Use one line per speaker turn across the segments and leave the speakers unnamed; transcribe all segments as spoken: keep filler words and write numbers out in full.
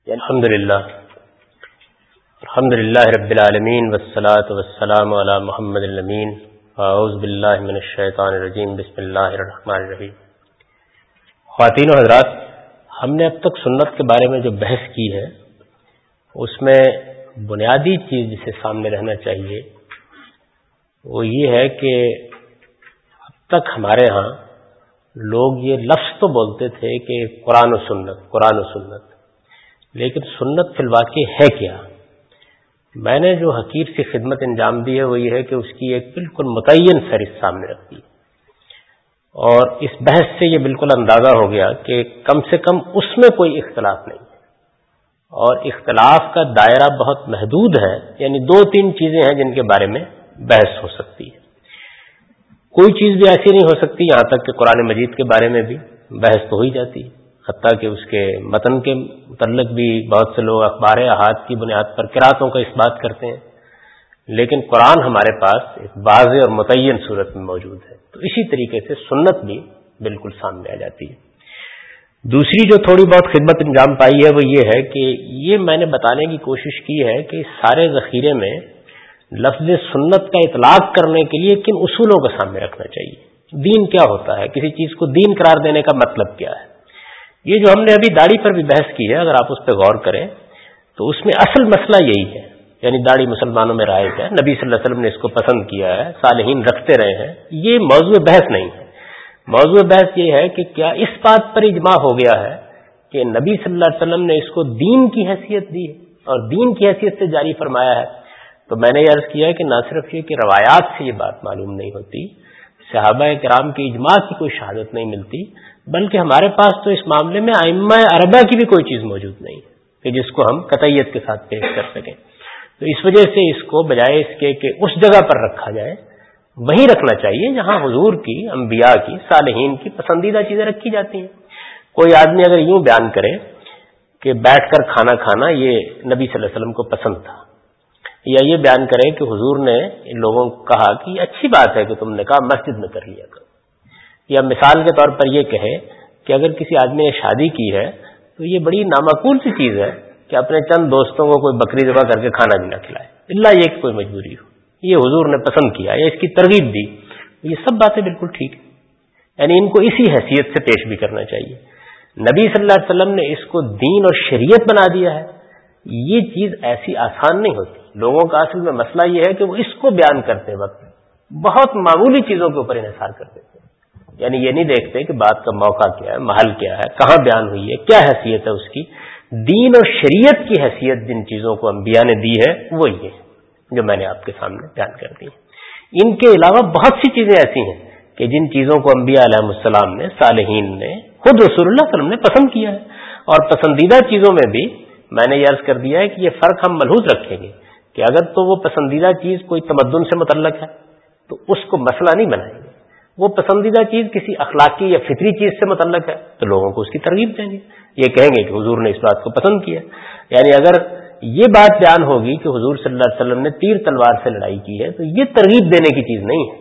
الحمد للہ الحمد للہ رب العالمین والصلاة والسلام علی محمد الامین اعوذ باللہ من الشیطان الرجیم بسم اللہ الرحمن الرحیم. خواتین و حضرات، ہم نے اب تک سنت کے بارے میں جو بحث کی ہے اس میں بنیادی چیز جسے سامنے رہنا چاہیے وہ یہ ہے کہ اب تک ہمارے ہاں لوگ یہ لفظ تو بولتے تھے کہ قرآن و سنت قرآن و سنت، لیکن سنت فی الواقع ہے کیا؟ میں نے جو حقیر سی خدمت انجام دی ہے وہ یہ ہے کہ اس کی ایک بالکل متعین فہرست سامنے رکھ دی، اور اس بحث سے یہ بالکل اندازہ ہو گیا کہ کم سے کم اس میں کوئی اختلاف نہیں ہے، اور اختلاف کا دائرہ بہت محدود ہے. یعنی دو تین چیزیں ہیں جن کے بارے میں بحث ہو سکتی ہے. کوئی چیز بھی ایسی نہیں ہو سکتی، یہاں تک کہ قرآن مجید کے بارے میں بھی بحث تو ہو ہی جاتی ہے، حتیٰ کہ اس کے متن کے متعلق بھی بہت سے لوگ اخبار احاد کی بنیاد پر قراتوں کا اس بات کرتے ہیں، لیکن قرآن ہمارے پاس ایک واضح اور متعین صورت میں موجود ہے. تو اسی طریقے سے سنت بھی بالکل سامنے آ جاتی ہے. دوسری جو تھوڑی بہت خدمت انجام پائی ہے وہ یہ ہے کہ یہ میں نے بتانے کی کوشش کی ہے کہ اس سارے ذخیرے میں لفظ سنت کا اطلاق کرنے کے لیے کن اصولوں کو سامنے رکھنا چاہیے. دین کیا ہوتا ہے، کسی چیز کو دین قرار دینے کا مطلب کیا ہے. یہ جو ہم نے ابھی داڑھی پر بھی بحث کی ہے، اگر آپ اس پہ غور کریں تو اس میں اصل مسئلہ یہی ہے. یعنی داڑھی مسلمانوں میں رائج ہے، نبی صلی اللہ علیہ وسلم نے اس کو پسند کیا ہے، صالحین رکھتے رہے ہیں. یہ موضوع بحث نہیں ہے. موضوع بحث یہ ہے کہ کیا اس بات پر اجماع ہو گیا ہے کہ نبی صلی اللہ علیہ وسلم نے اس کو دین کی حیثیت دی ہے اور دین کی حیثیت سے جاری فرمایا ہے. تو میں نے یہ عرض کیا ہے کہ نہ صرف یہ کہ روایات سے یہ بات معلوم نہیں ہوتی، صحابہ کرام کے اجماع کی کوئی شہادت نہیں ملتی، بلکہ ہمارے پاس تو اس معاملے میں ائمہ اربعہ کی بھی کوئی چیز موجود نہیں کہ جس کو ہم قطعیت کے ساتھ پیش کر سکیں. تو اس وجہ سے اس کو بجائے اس کے کہ اس جگہ پر رکھا جائے، وہیں رکھنا چاہیے جہاں حضور کی، انبیاء کی، صالحین کی پسندیدہ چیزیں رکھی جاتی ہیں. کوئی آدمی اگر یوں بیان کرے کہ بیٹھ کر کھانا کھانا یہ نبی صلی اللہ علیہ وسلم کو پسند تھا، یا یہ بیان کرے کہ حضور نے ان لوگوں کو کہا کہ یہ اچھی بات ہے کہ تم نے کہا مسجد میں کر لیا کرو، یا مثال کے طور پر یہ کہے کہ اگر کسی آدمی نے شادی کی ہے تو یہ بڑی نامعقول سی چیز ہے کہ اپنے چند دوستوں کو کوئی بکری ذبح کر کے کھانا بھی نہ کھلائے، الا یہ کہ کوئی مجبوری ہو. یہ حضور نے پسند کیا یا اس کی ترغیب دی. یہ سب باتیں بالکل ٹھیک ہیں، یعنی ان کو اسی حیثیت سے پیش بھی کرنا چاہیے. نبی صلی اللہ علیہ وسلم نے اس کو دین اور شریعت بنا دیا ہے، یہ چیز ایسی آسان نہیں ہوتی. لوگوں کا اصل میں مسئلہ یہ ہے کہ وہ اس کو بیان کرتے وقت بہت معمولی چیزوں کے اوپر انحصار کر دیتے ہیں. یعنی یہ نہیں دیکھتے کہ بات کا موقع کیا ہے، محل کیا ہے، کہاں بیان ہوئی ہے، کیا حیثیت ہے اس کی. دین اور شریعت کی حیثیت جن چیزوں کو انبیاء نے دی ہے وہ یہ جو میں نے آپ کے سامنے بیان کر دی. ان کے علاوہ بہت سی چیزیں ایسی ہیں کہ جن چیزوں کو انبیاء علیہ السلام نے، صالحین نے، خود رسول اللہ صلی اللہ علیہ وسلم نے پسند کیا ہے. اور پسندیدہ چیزوں میں بھی میں نے یہ عرض کر دیا ہے کہ یہ فرق ہم ملحوظ رکھیں گے کہ اگر تو وہ پسندیدہ چیز کوئی تمدن سے متعلق ہے تو اس کو مسئلہ نہیں بنائیں گے. وہ پسندیدہ چیز کسی اخلاقی یا فطری چیز سے متعلق ہے تو لوگوں کو اس کی ترغیب دیں گے، یہ کہیں گے کہ حضور نے اس بات کو پسند کیا. یعنی اگر یہ بات بیان ہوگی کہ حضور صلی اللہ علیہ وسلم نے تیر تلوار سے لڑائی کی ہے تو یہ ترغیب دینے کی چیز نہیں ہے.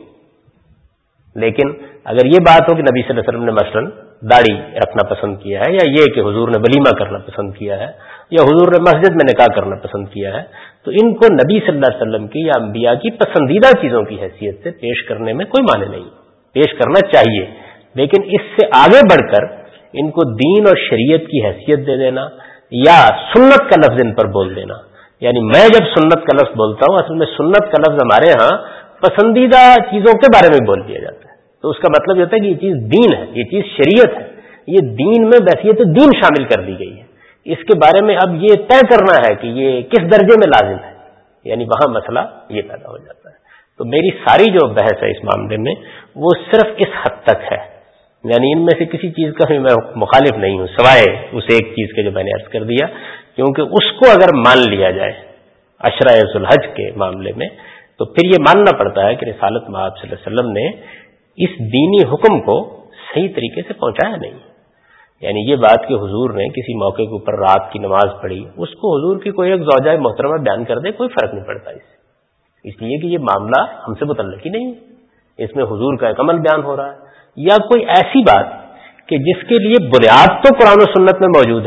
لیکن اگر یہ بات ہو کہ نبی صلی اللہ علیہ وسلم نے مثلاً داڑھی رکھنا پسند کیا ہے، یا یہ کہ حضور نے ولیمہ کرنا پسند کیا ہے، یا حضور نے مسجد میں نکاح کرنا پسند کیا ہے، تو ان کو نبی صلی اللہ علیہ وسلم کی یا انبیاء کی پسندیدہ چیزوں کی حیثیت سے پیش کرنے میں کوئی معنی نہیں. پیش کرنا چاہیے، لیکن اس سے آگے بڑھ کر ان کو دین اور شریعت کی حیثیت دے دینا یا سنت کا لفظ ان پر بول دینا. یعنی میں جب سنت کا لفظ بولتا ہوں، اصل میں سنت کا لفظ ہمارے ہاں پسندیدہ چیزوں کے بارے میں بول دیا جاتا ہے. تو اس کا مطلب یہ ہوتا ہے کہ یہ چیز دین ہے، یہ چیز شریعت ہے، یہ دین میں بحثیت دین شامل کر دی گئی ہے. اس کے بارے میں اب یہ طے کرنا ہے کہ یہ کس درجے میں لازم ہے، یعنی وہاں مسئلہ یہ پیدا ہو جاتا ہے. تو میری ساری جو بحث ہے اس معاملے میں وہ صرف اس حد تک ہے. یعنی ان میں سے کسی چیز کا بھی میں مخالف نہیں ہوں سوائے اس ایک چیز کے جو میں نے عرض کر دیا، کیونکہ اس کو اگر مان لیا جائے عشرہ ذو الحج کے معاملے میں تو پھر یہ ماننا پڑتا ہے کہ رسالت مآب صلی اللہ علیہ وسلم نے اس دینی حکم کو صحیح طریقے سے پہنچایا نہیں. یعنی یہ بات کہ حضور نے کسی موقع کے اوپر رات کی نماز پڑھی، اس کو حضور کی کوئی ایک زوجہ محترمہ بیان کر دے کوئی فرق نہیں پڑتا اس سے، اس لیے کہ یہ معاملہ ہم سے متعلق ہی نہیں ہے. اس میں حضور کا ایک عمل بیان ہو رہا ہے، یا کوئی ایسی بات کہ جس کے لیے بنیاد تو قرآن و سنت میں موجود ہے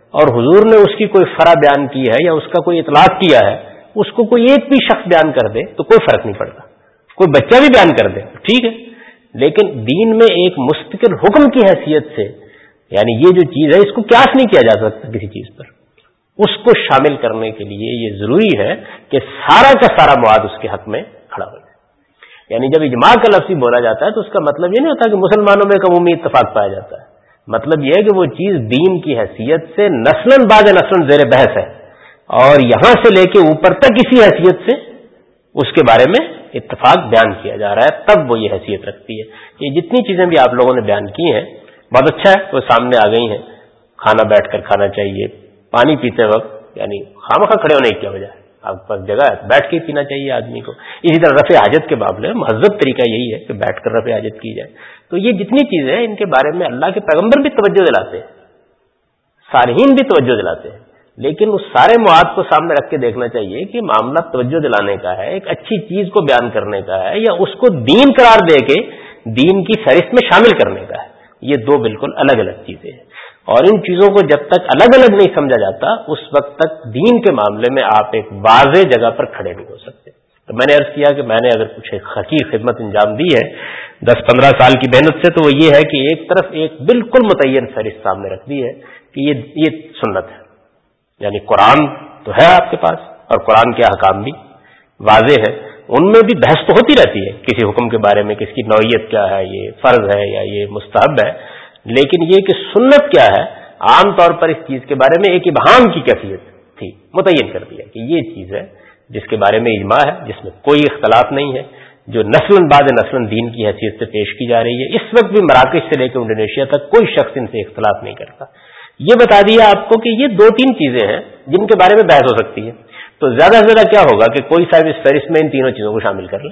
اور حضور نے اس کی کوئی فرع بیان کی ہے یا اس کا کوئی اطلاق کیا ہے، اس کو کوئی ایک بھی شخص بیان کر دے تو کوئی فرق نہیں پڑتا، کوئی بچہ بھی بیان کر دے ٹھیک ہے، لیکن دین میں ایک مستقل حکم کی حیثیت سے، یعنی یہ جو چیز ہے اس کو قیاس نہیں کیا جا سکتا کسی چیز پر، اس کو شامل کرنے کے لیے یہ ضروری ہے کہ سارا کا سارا مواد اس کے حق میں کھڑا ہو جائے۔ یعنی جب اجماع کا لفظ بولا جاتا ہے تو اس کا مطلب یہ نہیں ہوتا کہ مسلمانوں میں ایک عمومی اتفاق پایا جاتا ہے، مطلب یہ ہے کہ وہ چیز دین کی حیثیت سے نسلاً بعد نسلاً زیر بحث ہے، اور یہاں سے لے کے اوپر تک اسی حیثیت سے اس کے بارے میں اتفاق بیان کیا جا رہا ہے، تب وہ یہ حیثیت رکھتی ہے۔ یہ جتنی چیزیں بھی آپ لوگوں نے بیان کی ہیں بہت اچھا ہے، وہ سامنے آ گئی ہیں، کھانا بیٹھ کر کھانا چاہیے، پانی پیتے وقت یعنی خامخواہ کھڑے ہونے کی کیا وجہ ہے، آپ کے پاس جگہ ہے بیٹھ کے ہی پینا چاہیے آدمی کو۔ اسی طرح رفع حاجت کے معاملے میں مہذب طریقہ یہی ہے کہ بیٹھ کر رفع حاجت کی جائے۔ تو یہ جتنی چیزیں ہیں ان کے بارے میں اللہ کے پیغمبر بھی توجہ دلاتے ہیں، صالحین بھی توجہ دلاتے ہیں، لیکن اس سارے مواد کو سامنے رکھ کے دیکھنا چاہیے کہ معاملہ توجہ دلانے کا ہے، ایک اچھی چیز کو بیان کرنے کا ہے، یا اس کو دین قرار دے کے دین کی فہرست میں شامل کرنے کا ہے۔ یہ دو بالکل الگ الگ چیزیں ہیں، اور ان چیزوں کو جب تک الگ الگ نہیں سمجھا جاتا اس وقت تک دین کے معاملے میں آپ ایک واضح جگہ پر کھڑے نہیں ہو سکتے۔ تو میں نے عرض کیا کہ میں نے اگر کچھ ایک حقیقی خدمت انجام دی ہے دس پندرہ سال کی محنت سے، تو وہ یہ ہے کہ ایک طرف ایک بالکل متعین فہرست سامنے رکھ دی ہے کہ یہ یہ سنت ہے، یعنی قرآن تو ہے آپ کے پاس اور قرآن کے احکام بھی واضح ہے، ان میں بھی بحث تو ہوتی رہتی ہے کسی حکم کے بارے میں، کس کی نوعیت کیا ہے، یہ فرض ہے یا یہ مستحب ہے، لیکن یہ کہ سنت کیا ہے عام طور پر اس چیز کے بارے میں ایک ابہام کی کیفیت تھی، متعین کر دیا کہ یہ چیز ہے جس کے بارے میں اجماع ہے، جس میں کوئی اختلاف نہیں ہے، جو نسلاً بعد نسلاً دین کی حیثیت سے پیش کی جا رہی ہے۔ اس وقت بھی مراکش سے لے کے انڈونیشیا تک کوئی شخص ان سے اختلاف نہیں کرتا۔ یہ بتا دیا آپ کو کہ یہ دو تین چیزیں ہیں جن کے بارے میں بحث ہو سکتی ہے، تو زیادہ سے زیادہ کیا ہوگا کہ کوئی صاحب اس فہرست میں ان تینوں چیزوں کو شامل کر لے،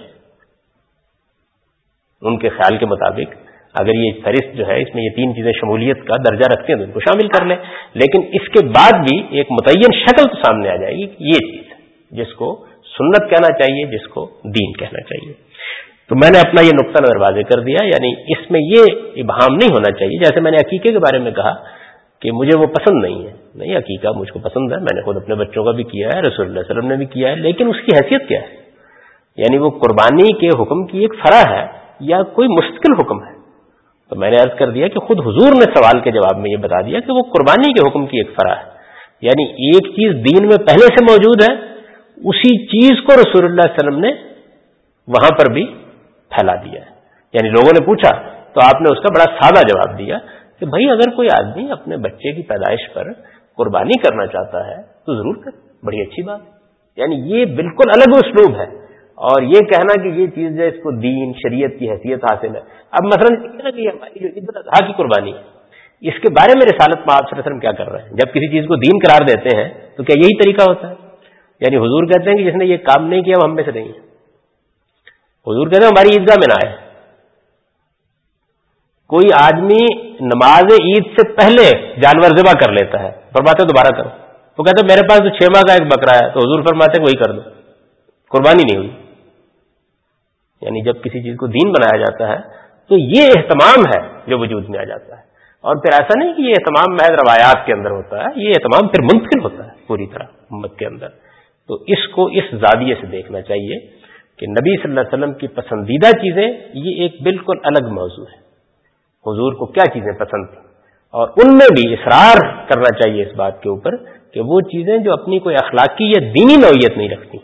ان کے خیال کے مطابق اگر یہ فہرست جو ہے اس میں یہ تین چیزیں شمولیت کا درجہ رکھتے ہیں تو ان کو شامل کر لیں، لیکن اس کے بعد بھی ایک متعین شکل تو سامنے آ جائے گی کہ یہ چیز ہے جس کو سنت کہنا چاہیے، جس کو دین کہنا چاہیے۔ تو میں نے اپنا یہ نقطہ نظر واضح کر دیا، یعنی اس میں یہ ابہام نہیں ہونا چاہیے، جیسے میں نے عقیقے کے بارے میں کہا کہ مجھے وہ پسند نہیں ہے، نہیں عقیقہ مجھ کو پسند ہے، میں نے خود اپنے بچوں کا بھی کیا ہے، رسول اللہ علیہ وسلم نے بھی کیا ہے، لیکن اس کی حیثیت کیا ہے، یعنی وہ قربانی کے حکم کی ایک فرع ہے یا کوئی مستقل حکم ہے؟ تو میں نے عرض کر دیا کہ خود حضور نے سوال کے جواب میں یہ بتا دیا کہ وہ قربانی کے حکم کی ایک فرع ہے، یعنی ایک چیز دین میں پہلے سے موجود ہے، اسی چیز کو رسول اللہ صلی اللہ علیہ وسلم نے وہاں پر بھی پھیلا دیا ہے۔ یعنی لوگوں نے پوچھا تو آپ نے اس کا بڑا سادہ جواب دیا کہ بھائی اگر کوئی آدمی اپنے بچے کی پیدائش پر قربانی کرنا چاہتا ہے تو ضرور کر، بڑی اچھی بات، یعنی یہ بالکل الگ اسلوب ہے، اور یہ کہنا کہ یہ چیز ہے اس کو دین شریعت کی حیثیت حاصل ہے۔ اب مثلا کہ ہماری جو عید الاضحیٰ کی قربانی ہے اس کے بارے میں رسالت میں آپ صلی اللہ علیہ وسلم کیا کر رہے ہیں؟ جب کسی چیز کو دین قرار دیتے ہیں تو کیا یہی طریقہ ہوتا ہے؟ یعنی حضور کہتے ہیں کہ جس نے یہ کام نہیں کیا وہ ہم میں سے نہیں ہے۔ حضور کہتے ہیں ہماری عیدگاہ میں نہ آئے۔ کوئی آدمی نماز عید سے پہلے جانور ذبح کر لیتا ہے، فرماتے دوبارہ کرو، وہ کہتے ہیں میرے پاس تو چھ ماہ کا ایک بکرا ہے، تو حضور فرماتے ہیں وہی کر دو، قربانی نہیں ہوئی۔ یعنی جب کسی چیز کو دین بنایا جاتا ہے تو یہ اہتمام ہے جو وجود میں آ جاتا ہے، اور پھر ایسا نہیں کہ یہ اہتمام محض روایات کے اندر ہوتا ہے، یہ اہتمام پھر منتقل ہوتا ہے پوری طرح امت کے اندر۔ تو اس کو اس زاویے سے دیکھنا چاہیے کہ نبی صلی اللہ علیہ وسلم کی پسندیدہ چیزیں یہ ایک بالکل الگ موضوع ہے، حضور کو کیا چیزیں پسند تھیں، اور ان میں بھی اصرار کرنا چاہیے اس بات کے اوپر کہ وہ چیزیں جو اپنی کوئی اخلاقی یا دینی نوعیت نہیں رکھتی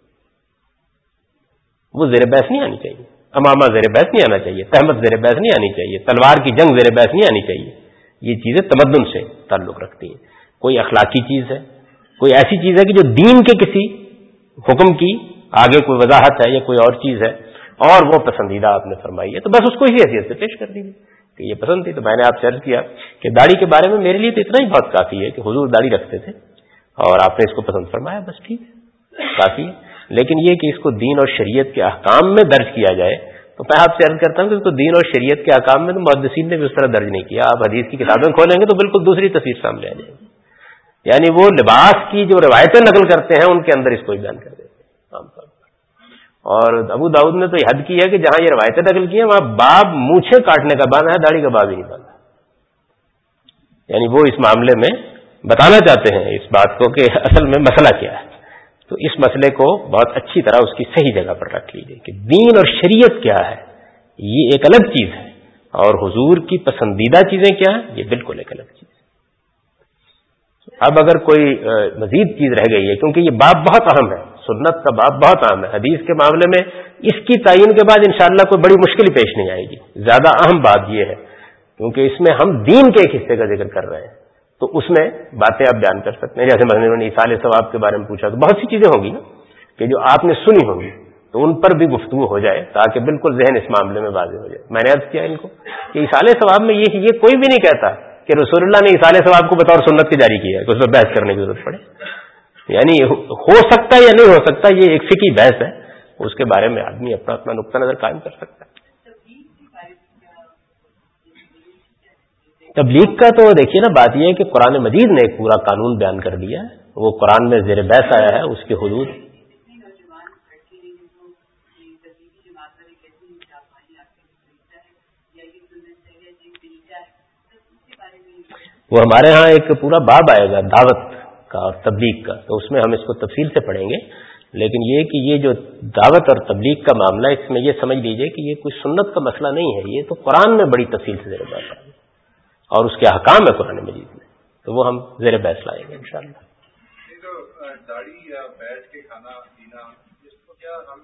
وہ زیر بحث نہیں آنی چاہیے، امامہ زیر بحث نہیں آنا چاہیے، تہمت زیر بحث نہیں آنی چاہیے، تلوار کی جنگ زیر بحث نہیں آنی چاہیے۔ یہ چیزیں تمدن سے تعلق رکھتی ہیں، کوئی اخلاقی چیز ہے، کوئی ایسی چیز ہے کہ جو دین کے کسی حکم کی آگے کوئی وضاحت ہے یا کوئی اور چیز ہے اور وہ پسندیدہ آپ نے فرمائی ہے، تو بس اس کو اسی حیثیت سے پیش کر دیجیے کہ یہ پسند تھی۔ تو میں نے آپ سے عرض کیا کہ داڑھی کے بارے میں میرے لیے تو اتنا ہی بہت کافی ہے کہ حضور داڑھی رکھتے تھے اور آپ نے اس کو پسند فرمایا، بس ٹھیک ہے، کافی ہے۔ لیکن یہ کہ اس کو دین اور شریعت کے احکام میں درج کیا جائے، تو میں آپ سے عرض کرتا ہوں کہ اس کو دین اور شریعت کے احکام میں تو محدثین نے بھی اس طرح درج نہیں کیا۔ آپ حدیث کی کتابیں کھولیں گے تو بالکل دوسری تصویر سامنے آ جائے گی، یعنی وہ لباس کی جو روایتیں نقل کرتے ہیں ان کے اندر اس کو بیان کر دیتے ہیں عام طور پر۔ اور ابو داؤد نے تو یہ حد کی ہے کہ جہاں یہ روایتیں نقل کی ہیں وہاں باب مونچھیں کاٹنے کا باندھا ہے، داڑھی کا باب ہی نہیں باندھا، یعنی وہ اس معاملے میں بتانا چاہتے ہیں اس بات کو کہ اصل میں مسئلہ کیا ہے، تو اس مسئلے کو بہت اچھی طرح اس کی صحیح جگہ پر رکھ لیجیے کہ دین اور شریعت کیا ہے، یہ ایک الگ چیز ہے، اور حضور کی پسندیدہ چیزیں کیا ہیں، یہ بالکل ایک الگ چیز ہے۔ اب اگر کوئی مزید چیز رہ گئی ہے، کیونکہ یہ باب بہت اہم ہے، سنت کا باب بہت اہم ہے، حدیث کے معاملے میں اس کی تعین کے بعد انشاءاللہ کوئی بڑی مشکل پیش نہیں آئے گی، زیادہ اہم بات یہ ہے کیونکہ اس میں ہم دین کے ایک حصے کا ذکر کر رہے ہیں، تو اس میں باتیں آپ بیان کر سکتے ہیں۔ جیسے مثلا انہوں نے ایصال ثواب کے بارے میں پوچھا، تو بہت سی چیزیں ہوں گی نا کہ جو آپ نے سنی ہوں گی، تو ان پر بھی گفتگو ہو جائے تاکہ بالکل ذہن اس معاملے میں واضح ہو جائے۔ میں نے عرض کیا ان کو کہ ایصال ثواب میں یہ یہ کوئی بھی نہیں کہتا کہ رسول اللہ نے ایصال ثواب کو بطور سنت کے جاری کیا ہے کہ اس پر بحث کرنے کی ضرورت پڑے، یعنی ہو سکتا ہے یا نہیں ہو سکتا، یہ ایک فقہی بحث ہے، اس کے بارے میں آدمی اپنا اپنا نقطہ نظر قائم کر سکتا ہے۔ تبلیغ کا تو دیکھیے نا، بات یہ ہے کہ قرآن مجید نے ایک پورا قانون بیان کر دیا ہے، وہ قرآن میں زیر بحث آیا ہے، اس کے حدود وہ ہمارے ہاں ایک پورا باب آئے گا دعوت کا اور تبلیغ کا، تو اس میں ہم اس کو تفصیل سے پڑھیں گے، لیکن یہ کہ یہ جو دعوت اور تبلیغ کا معاملہ، اس میں یہ سمجھ لیجئے کہ یہ کوئی سنت کا مسئلہ نہیں ہے، یہ تو قرآن میں بڑی تفصیل سے زیر بحث آئے گا اور اس کے احکام ہے قرآن مجید میں، تو وہ ہم زیر بحث لائیں گے انشاءاللہ۔
داڑھی یا بیٹھ کے کھانا پینا، اس کو کیا ہم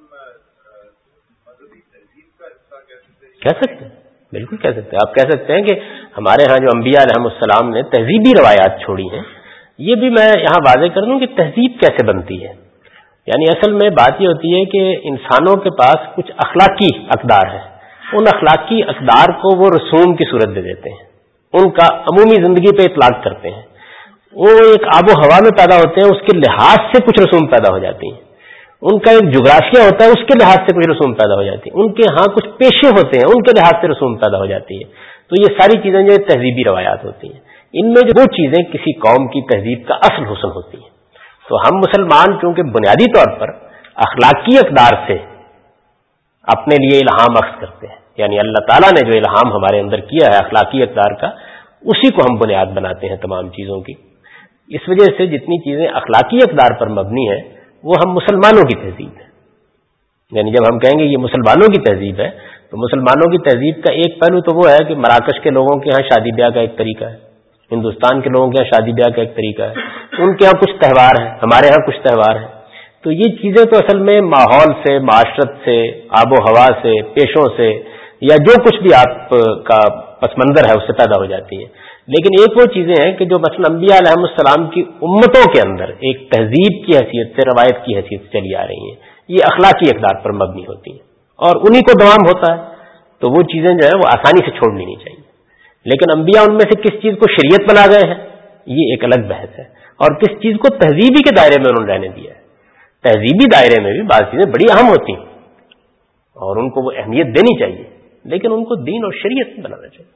مذہبی تہذیب کا حصہ کہہ سکتے ہیں؟
کہہ سکتے ہیں، بالکل کہہ سکتے ہیں۔ آپ کہہ سکتے ہیں کہ ہمارے ہاں جو انبیاء علیہم السلام نے تہذیبی روایات چھوڑی ہیں، یہ بھی میں یہاں واضح کر دوں کہ تہذیب کیسے بنتی ہے۔ یعنی اصل میں بات یہ ہوتی ہے کہ انسانوں کے پاس کچھ اخلاقی اقدار ہیں، ان اخلاقی اقدار کو وہ رسوم کی صورت دے دیتے ہیں، ان کا عمومی زندگی پہ اطلاق کرتے ہیں، وہ ایک آب و ہوا میں پیدا ہوتے ہیں، اس کے لحاظ سے کچھ رسوم پیدا ہو جاتی ہیں، ان کا ایک جغرافیہ ہوتا ہے، اس کے لحاظ سے کچھ رسوم پیدا ہو جاتی ہیں، ان کے ہاں کچھ پیشے ہوتے ہیں، ان کے لحاظ سے رسوم پیدا ہو جاتی ہے، تو یہ ساری چیزیں جو تہذیبی روایات ہوتی ہیں، ان میں جو وہ چیزیں کسی قوم کی تہذیب کا اصل حسن ہوتی ہیں۔ تو ہم مسلمان چونکہ بنیادی طور پر اخلاقی اقدار سے اپنے لیے الہام اخذ کرتے ہیں، یعنی اللہ تعالیٰ نے جو الہام ہمارے اندر کیا ہے اخلاقی اقدار کا، اسی کو ہم بنیاد بناتے ہیں تمام چیزوں کی۔ اس وجہ سے جتنی چیزیں اخلاقی اقدار پر مبنی ہیں وہ ہم مسلمانوں کی تہذیب ہے، یعنی جب ہم کہیں گے یہ مسلمانوں کی تہذیب ہے تو مسلمانوں کی تہذیب کا ایک پہلو تو وہ ہے کہ مراکش کے لوگوں کے ہاں شادی بیاہ کا ایک طریقہ ہے، ہندوستان کے لوگوں کے ہاں شادی بیاہ کا ایک طریقہ ہے، ان کے ہاں کچھ تہوار ہیں، ہمارے ہاں کچھ تہوار ہیں، تو یہ چیزیں تو اصل میں ماحول سے، معاشرت سے، آب و ہوا سے، پیشوں سے، یا جو کچھ بھی آپ کا پس منظر ہے اس سے پیدا ہو جاتی ہے۔ لیکن ایک وہ چیزیں ہیں کہ جو مثلا انبیاء علیہ السلام کی امتوں کے اندر ایک تہذیب کی حیثیت سے، روایت کی حیثیت سے چلی آ رہی ہیں، یہ اخلاقی اقدار پر مبنی ہوتی ہیں اور انہی کو دوام ہوتا ہے، تو وہ چیزیں جو ہے وہ آسانی سے چھوڑنی نہیں چاہیے۔ لیکن انبیاء ان میں سے کس چیز کو شریعت بنا گئے ہیں، یہ ایک الگ بحث ہے، اور کس چیز کو تہذیبی کے دائرے میں انہوں نے رہنے دیا ہے۔ تہذیبی دائرے میں بھی بعض چیزیں بڑی اہم ہوتی ہیں اور ان کو وہ اہمیت دینی چاہیے، لیکن ان کو دین اور شریعت میں بنانا چاہیے۔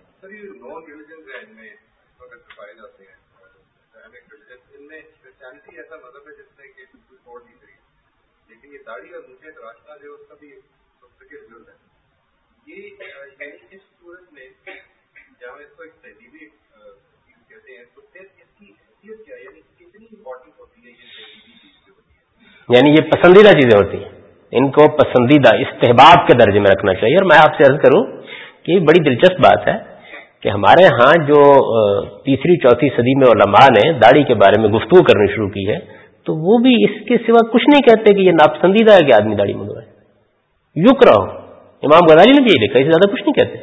ایسا مذہب ہے جس نے کہ بالکل چھوڑ نہیں کری، لیکن یہ داڑھی اور منہ تراشنا جو اس کا بھی جرم ہے، یہ اس صورت میں جہاں اس کو ایک تہذیبی چیز کہتے ہیں، تو پھر اس کی حیثیت کیا، یعنی کتنی امپورٹنٹ ہوتی ہے یہ تہذیبی چیز جو ہوتی ہے؟
یعنی یہ پسندیدہ چیزیں ہوتی ہیں، ان کو پسندیدہ استحباب کے درجے میں رکھنا چاہیے۔ اور میں آپ سے عرض کروں کہ یہ بڑی دلچسپ بات ہے کہ ہمارے ہاں جو تیسری چوتھی صدی میں علماء نے داڑھی کے بارے میں گفتگو کرنی شروع کی ہے، تو وہ بھی اس کے سوا کچھ نہیں کہتے کہ یہ ناپسندیدہ ہے کہ آدمی داڑھی منڈوائے، یکرہ ہو۔ امام غزالی نے بھی یہ لکھا، اس سے زیادہ کچھ نہیں کہتے۔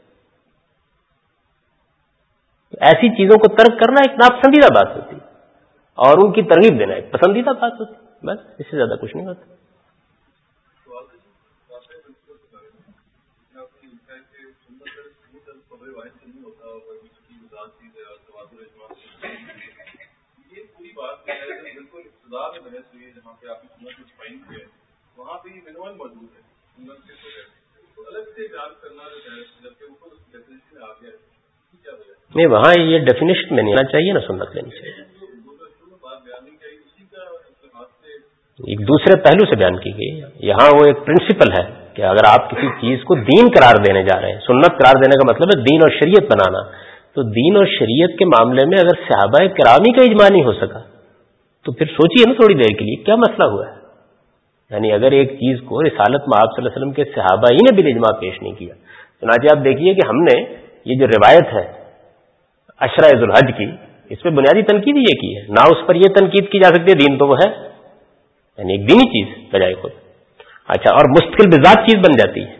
ایسی چیزوں کو ترک کرنا ایک ناپسندیدہ بات ہوتی ہے اور ان کی ترغیب دینا ایک پسندیدہ بات ہوتی ہے، بس اس سے زیادہ کچھ نہیں ہوتا۔
جہاں پہ آپ کی سنت پوائنٹ ہے وہاں پہ یہ منوال موجود ہے، سنت کے تو الگ سے بیان کرنا جبکہ اوپر اس ڈیفینیشن میں آ گیا ہے، کیا وجہ ہے؟
نہیں، وہاں یہ ڈیفینیشن میں نہیں آنا چاہیے نا، سنت لینی چاہیے،
بات بیان نہیں چاہیے، اسی کا استعمال سے
ایک دوسرے پہلو سے بیان کی گئی۔ یہاں وہ ایک پرنسپل ہے کہ اگر آپ کسی چیز کو دین قرار دینے جا رہے ہیں، سنت قرار دینے کا مطلب ہے دین اور شریعت بنانا، تو دین اور شریعت کے معاملے میں اگر صحابہ کرام ہی کا اجماع نہیں ہو سکا تو پھر سوچیے نا تھوڑی دیر کے لیے کیا مسئلہ ہوا ہے۔ یعنی اگر ایک چیز کو رسالت میں آپ صلی اللہ علیہ وسلم کے صحابہ ہی نے بالاجماع پیش نہیں کیا، چنانچہ آپ دیکھیے کہ ہم نے یہ جو روایت ہے عشرہ ذو الحج کی، اس پہ بنیادی تنقید یہ کی ہے، نہ اس پر یہ تنقید کی جا سکتی ہے دین تو وہ ہے، یعنی ایک دینی چیز بجائے خود، اچھا اور مستقل بذات چیز بن جاتی ہے،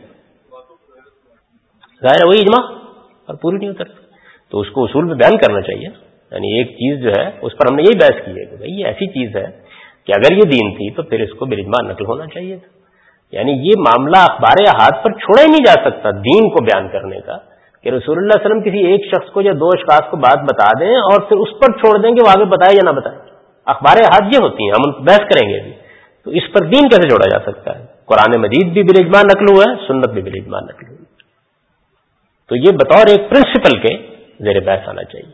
ظاہر ہے وہی اجماع اور پوری نہیں اترتی، تو اس کو اصول میں بیان کرنا چاہیے۔ یعنی ایک چیز جو ہے اس پر ہم نے یہی بحث کی ہے کہ بھائی یہ ایسی چیز ہے کہ اگر یہ دین تھی تو پھر اس کو بالاجماع نقل ہونا چاہیے تھا۔ یعنی یہ معاملہ اخبار احاد پر چھوڑا ہی نہیں جا سکتا دین کو بیان کرنے کا، کہ رسول اللہ علیہ وسلم کسی ایک شخص کو یا دو اشخاص کو بات بتا دیں اور پھر اس پر چھوڑ دیں کہ وہ آگے بتائے یا نہ بتائے۔ اخبار احاد یہ ہوتی ہیں، ہم ان بحث کریں گے ابھی، تو اس پر دین کیسے جوڑا جا سکتا ہے؟ قرآن مجید بھی بالاجماع نقل ہوا ہے، سنت بھی بالاجماع نقل ہوئی، تو یہ بطور ایک پرنسپل کے زیر بحث آنا چاہیے۔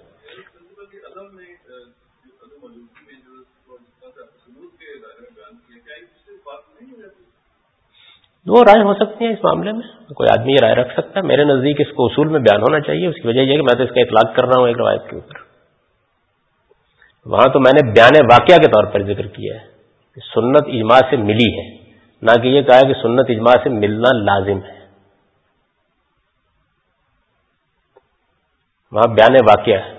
دو رائے ہو سکتی ہیں اس معاملے میں، کوئی آدمی یہ رائے رکھ سکتا ہے، میرے نزدیک اس کو اصول میں بیان ہونا چاہیے۔ اس کی وجہ یہ کہ میں تو اس کا اطلاق کر رہا ہوں ایک روایت کے اوپر، وہاں تو میں نے بیان واقعہ کے طور پر ذکر کیا ہے کہ سنت اجماع سے ملی ہے، نہ کہ یہ کہا کہ سنت اجماع سے ملنا لازم ہے، وہاں بیان واقعہ ہے۔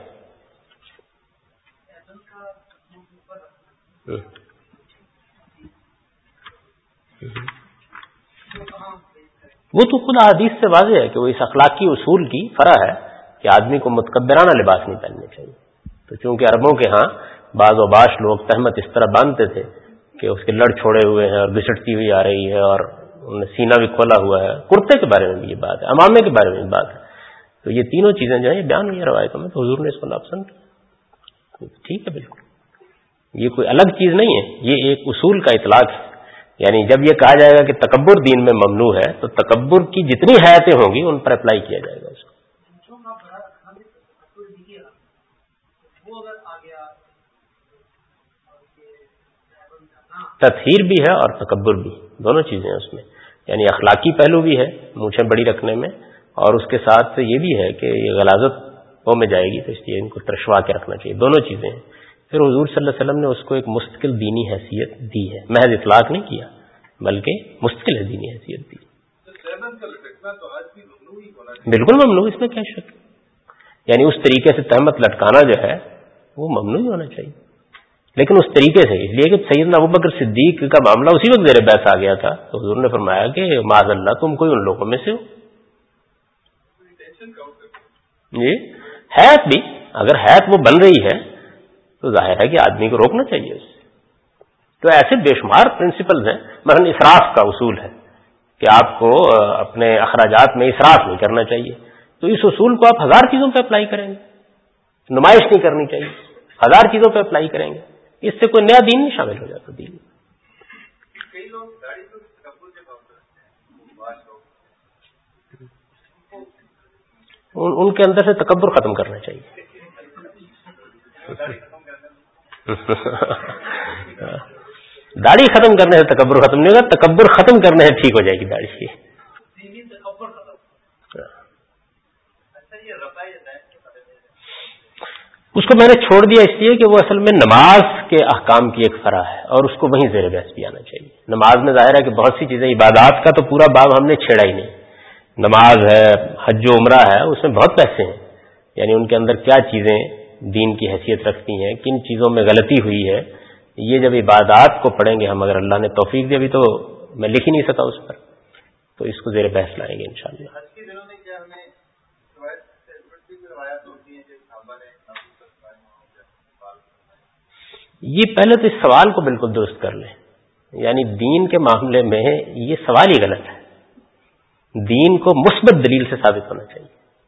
وہ تو خود حدیث سے واضح ہے کہ وہ اس اخلاقی اصول کی فرع ہے کہ آدمی کو متکبرانہ لباس نہیں پہننے چاہیے، تو چونکہ عربوں کے ہاں بعض و باش لوگ تہمت اس طرح باندھتے تھے کہ اس کے لڑ چھوڑے ہوئے ہیں اور گھسٹتی ہوئی آ رہی ہے اور انہوں نے سینہ بھی کھولا ہوا ہے، کرتے کے بارے میں بھی یہ بات ہے، امامے کے بارے میں بھی بات ہے، تو یہ تینوں چیزیں جو ہیں یہ بیان ہوئی ہیں روایتوں میں، تو حضور نے اس کو ناپسند کیا، ٹھیک ہے، بالکل یہ کوئی الگ چیز نہیں ہے، یہ ایک اصول کا اطلاق ہے۔ یعنی جب یہ کہا جائے گا کہ تکبر دین میں ممنوع ہے تو تکبر کی جتنی حیاتیں ہوں گی ان پر اپلائی کیا جائے گا اس کو۔ تطہیر بھی ہے اور تکبر بھی، دونوں چیزیں ہیں اس میں، یعنی اخلاقی پہلو بھی ہے مونچھیں بڑی رکھنے میں، اور اس کے ساتھ یہ بھی ہے کہ یہ غلاظت وہ میں جائے گی تو اس لیے ان کو ترشوا کے رکھنا چاہیے، دونوں چیزیں ہیں۔ پھر حضور صلی اللہ علیہ وسلم نے اس کو ایک مستقل دینی حیثیت دی ہے، محض اطلاق نہیں کیا بلکہ مستقل دینی حیثیت دی، بالکل ممنوع، اس میں کیا شک، یعنی اس طریقے سے تہمت لٹکانا جو ہے وہ ممنوع ہی ہونا چاہیے، لیکن اس طریقے سے، اس لیے کہ سیدنا ابوبکر صدیق کا معاملہ اسی وقت زیر بحث آ گیا تھا، تو حضور نے فرمایا کہ معاذ اللہ تم کوئی ان لوگوں میں سے ہو، جی حیات بھی اگر حیات وہ بن رہی ہے تو ظاہر ہے کہ آدمی کو روکنا چاہیے اس سے۔ تو ایسے بے شمار پرنسپلز ہیں، مثلا اسراف کا اصول ہے کہ آپ کو اپنے اخراجات میں اسراف نہیں کرنا چاہیے، تو اس اصول کو آپ ہزار چیزوں پہ اپلائی کریں گے، نمائش نہیں کرنی چاہیے، ہزار چیزوں پہ اپلائی کریں گے، اس سے کوئی نیا دین نہیں شامل ہو جاتا دین۔ ان کے اندر سے تکبر ختم کرنا چاہیے، داڑھی ختم کرنے سے تکبر ختم نہیں ہوگا، تکبر ختم کرنے سے ٹھیک ہو جائے گی داڑھی۔ اس کو میں نے چھوڑ دیا اس لیے کہ وہ اصل میں نماز کے احکام کی ایک فرع ہے اور اس کو وہیں زیر بحث بھی آنا چاہیے۔ نماز میں ظاہر ہے کہ بہت سی چیزیں، عبادات کا تو پورا باب ہم نے چھیڑا ہی نہیں، نماز ہے، حج و عمرہ ہے، اس میں بہت پیسے ہیں، یعنی ان کے اندر کیا چیزیں دین کی حیثیت رکھتی ہیں، کن چیزوں میں غلطی ہوئی ہے، یہ جب عبادات کو پڑھیں گے ہم، اگر اللہ نے توفیق دی، ابھی تو میں لکھ ہی نہیں سکا اس پر، تو اس کو زیر بحث لائیں گے انشاءاللہ۔ یہ پہلے تو اس سوال کو بالکل درست کر لیں، یعنی دین کے معاملے میں یہ سوال ہی غلط ہے، دین کو مثبت دلیل سے ثابت ہونا چاہیے۔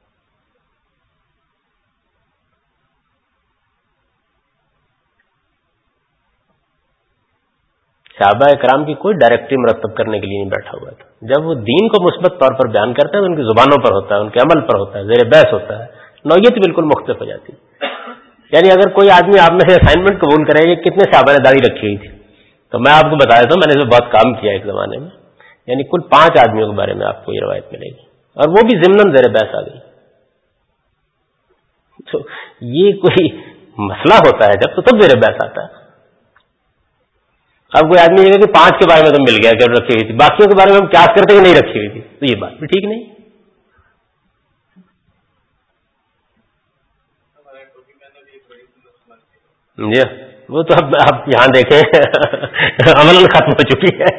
صحابہ کرام کی کوئی ڈائریکٹری مرتب کرنے کے لیے نہیں بیٹھا ہوا تھا، جب وہ دین کو مثبت طور پر بیان کرتے ہیں تو ان کی زبانوں پر ہوتا ہے، ان کے عمل پر ہوتا ہے، زیر بحث ہوتا ہے، نوعیت بالکل مختلف ہو جاتی ہے۔ یعنی اگر کوئی آدمی آپ میں سے اسائنمنٹ قبول کرے کہ کتنے صحابہ نے داڑھی رکھی ہوئی تھی، تو میں آپ کو بتا دیتا ہوں، میں نے اس میں بہت کام کیا ایک زمانے میں، یعنی کل پانچ آدمیوں کے بارے میں آپ کو یہ روایت ملے گی، اور وہ بھی ضمناً زیر بحث آ گئی، تو یہ کوئی مسئلہ ہوتا ہے جب تو تب زیر بحث آتا ہے. اب کوئی آدمی یہ کہ پانچ کے بارے میں تو مل گیا کہ رکھی ہوئی تھی, باقیوں کے بارے میں ہم قیاس کرتے کہ نہیں رکھی ہوئی تھی, تو یہ بات بھی ٹھیک نہیں. جی وہ تو اب آپ یہاں دیکھیں عمل ختم ہو چکی ہے.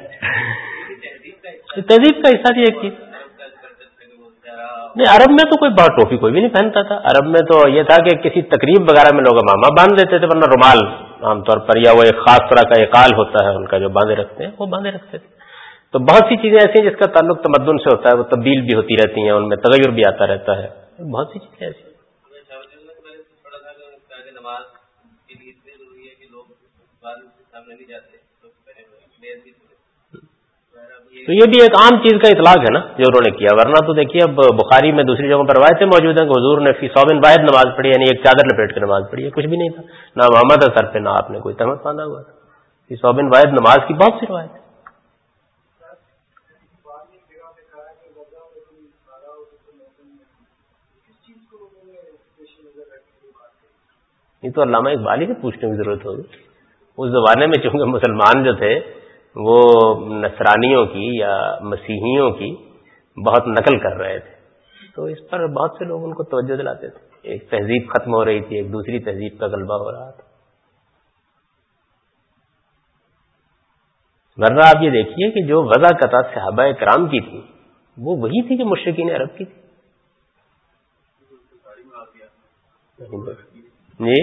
تہذیب کا حصہ تھی ایک چیز. نہیں, عرب میں تو کوئی بہت ٹوپی کوئی بھی نہیں پہنتا تھا. عرب میں تو یہ تھا کہ کسی تقریب وغیرہ میں لوگ امامہ باندھ دیتے تھے, ورنہ رومال عام طور پر, یا وہ ایک خاص طرح کا اقال ہوتا ہے ان کا جو باندھے رکھتے ہیں, وہ باندھے رکھتے تھے. تو بہت سی چیزیں ایسی ہیں جس کا تعلق تمدن سے ہوتا ہے, وہ تبدیل بھی ہوتی رہتی ہیں, ان میں تغیر بھی آتا رہتا ہے. بہت سی چیزیں ایسی. تو یہ بھی ایک عام چیز کا اطلاق ہے نا جو انہوں نے کیا. ورنہ تو دیکھیے اب بخاری میں دوسری جگہوں پر روایتیں موجود ہیں کہ حضور نے فی ثوب واحد نماز پڑھی, یعنی ایک چادر لپیٹ کے نماز پڑھی ہے. کچھ بھی نہیں تھا, نہ محمد ہے سر پہ, نہ آپ نے کوئی تہمت باندھا ہوا تھا. فی ثوب واحد نماز کی بہت سی روایت ہے. یہ تو علامہ اقبال ہی سے پوچھنے کی ضرورت ہوگی. اس زمانے میں چونکہ مسلمان جو تھے وہ نصرانیوں کی یا مسیحیوں کی بہت نقل کر رہے تھے, تو اس پر بہت سے لوگ ان کو توجہ دلاتے تھے. ایک تہذیب ختم ہو رہی تھی, ایک دوسری تہذیب کا غلبہ ہو رہا تھا. ورنہ آپ یہ دیکھیے کہ جو وضع قطع صحابہ کرام کی تھی وہ وہی تھی جو مشرکین عرب کی تھی. جی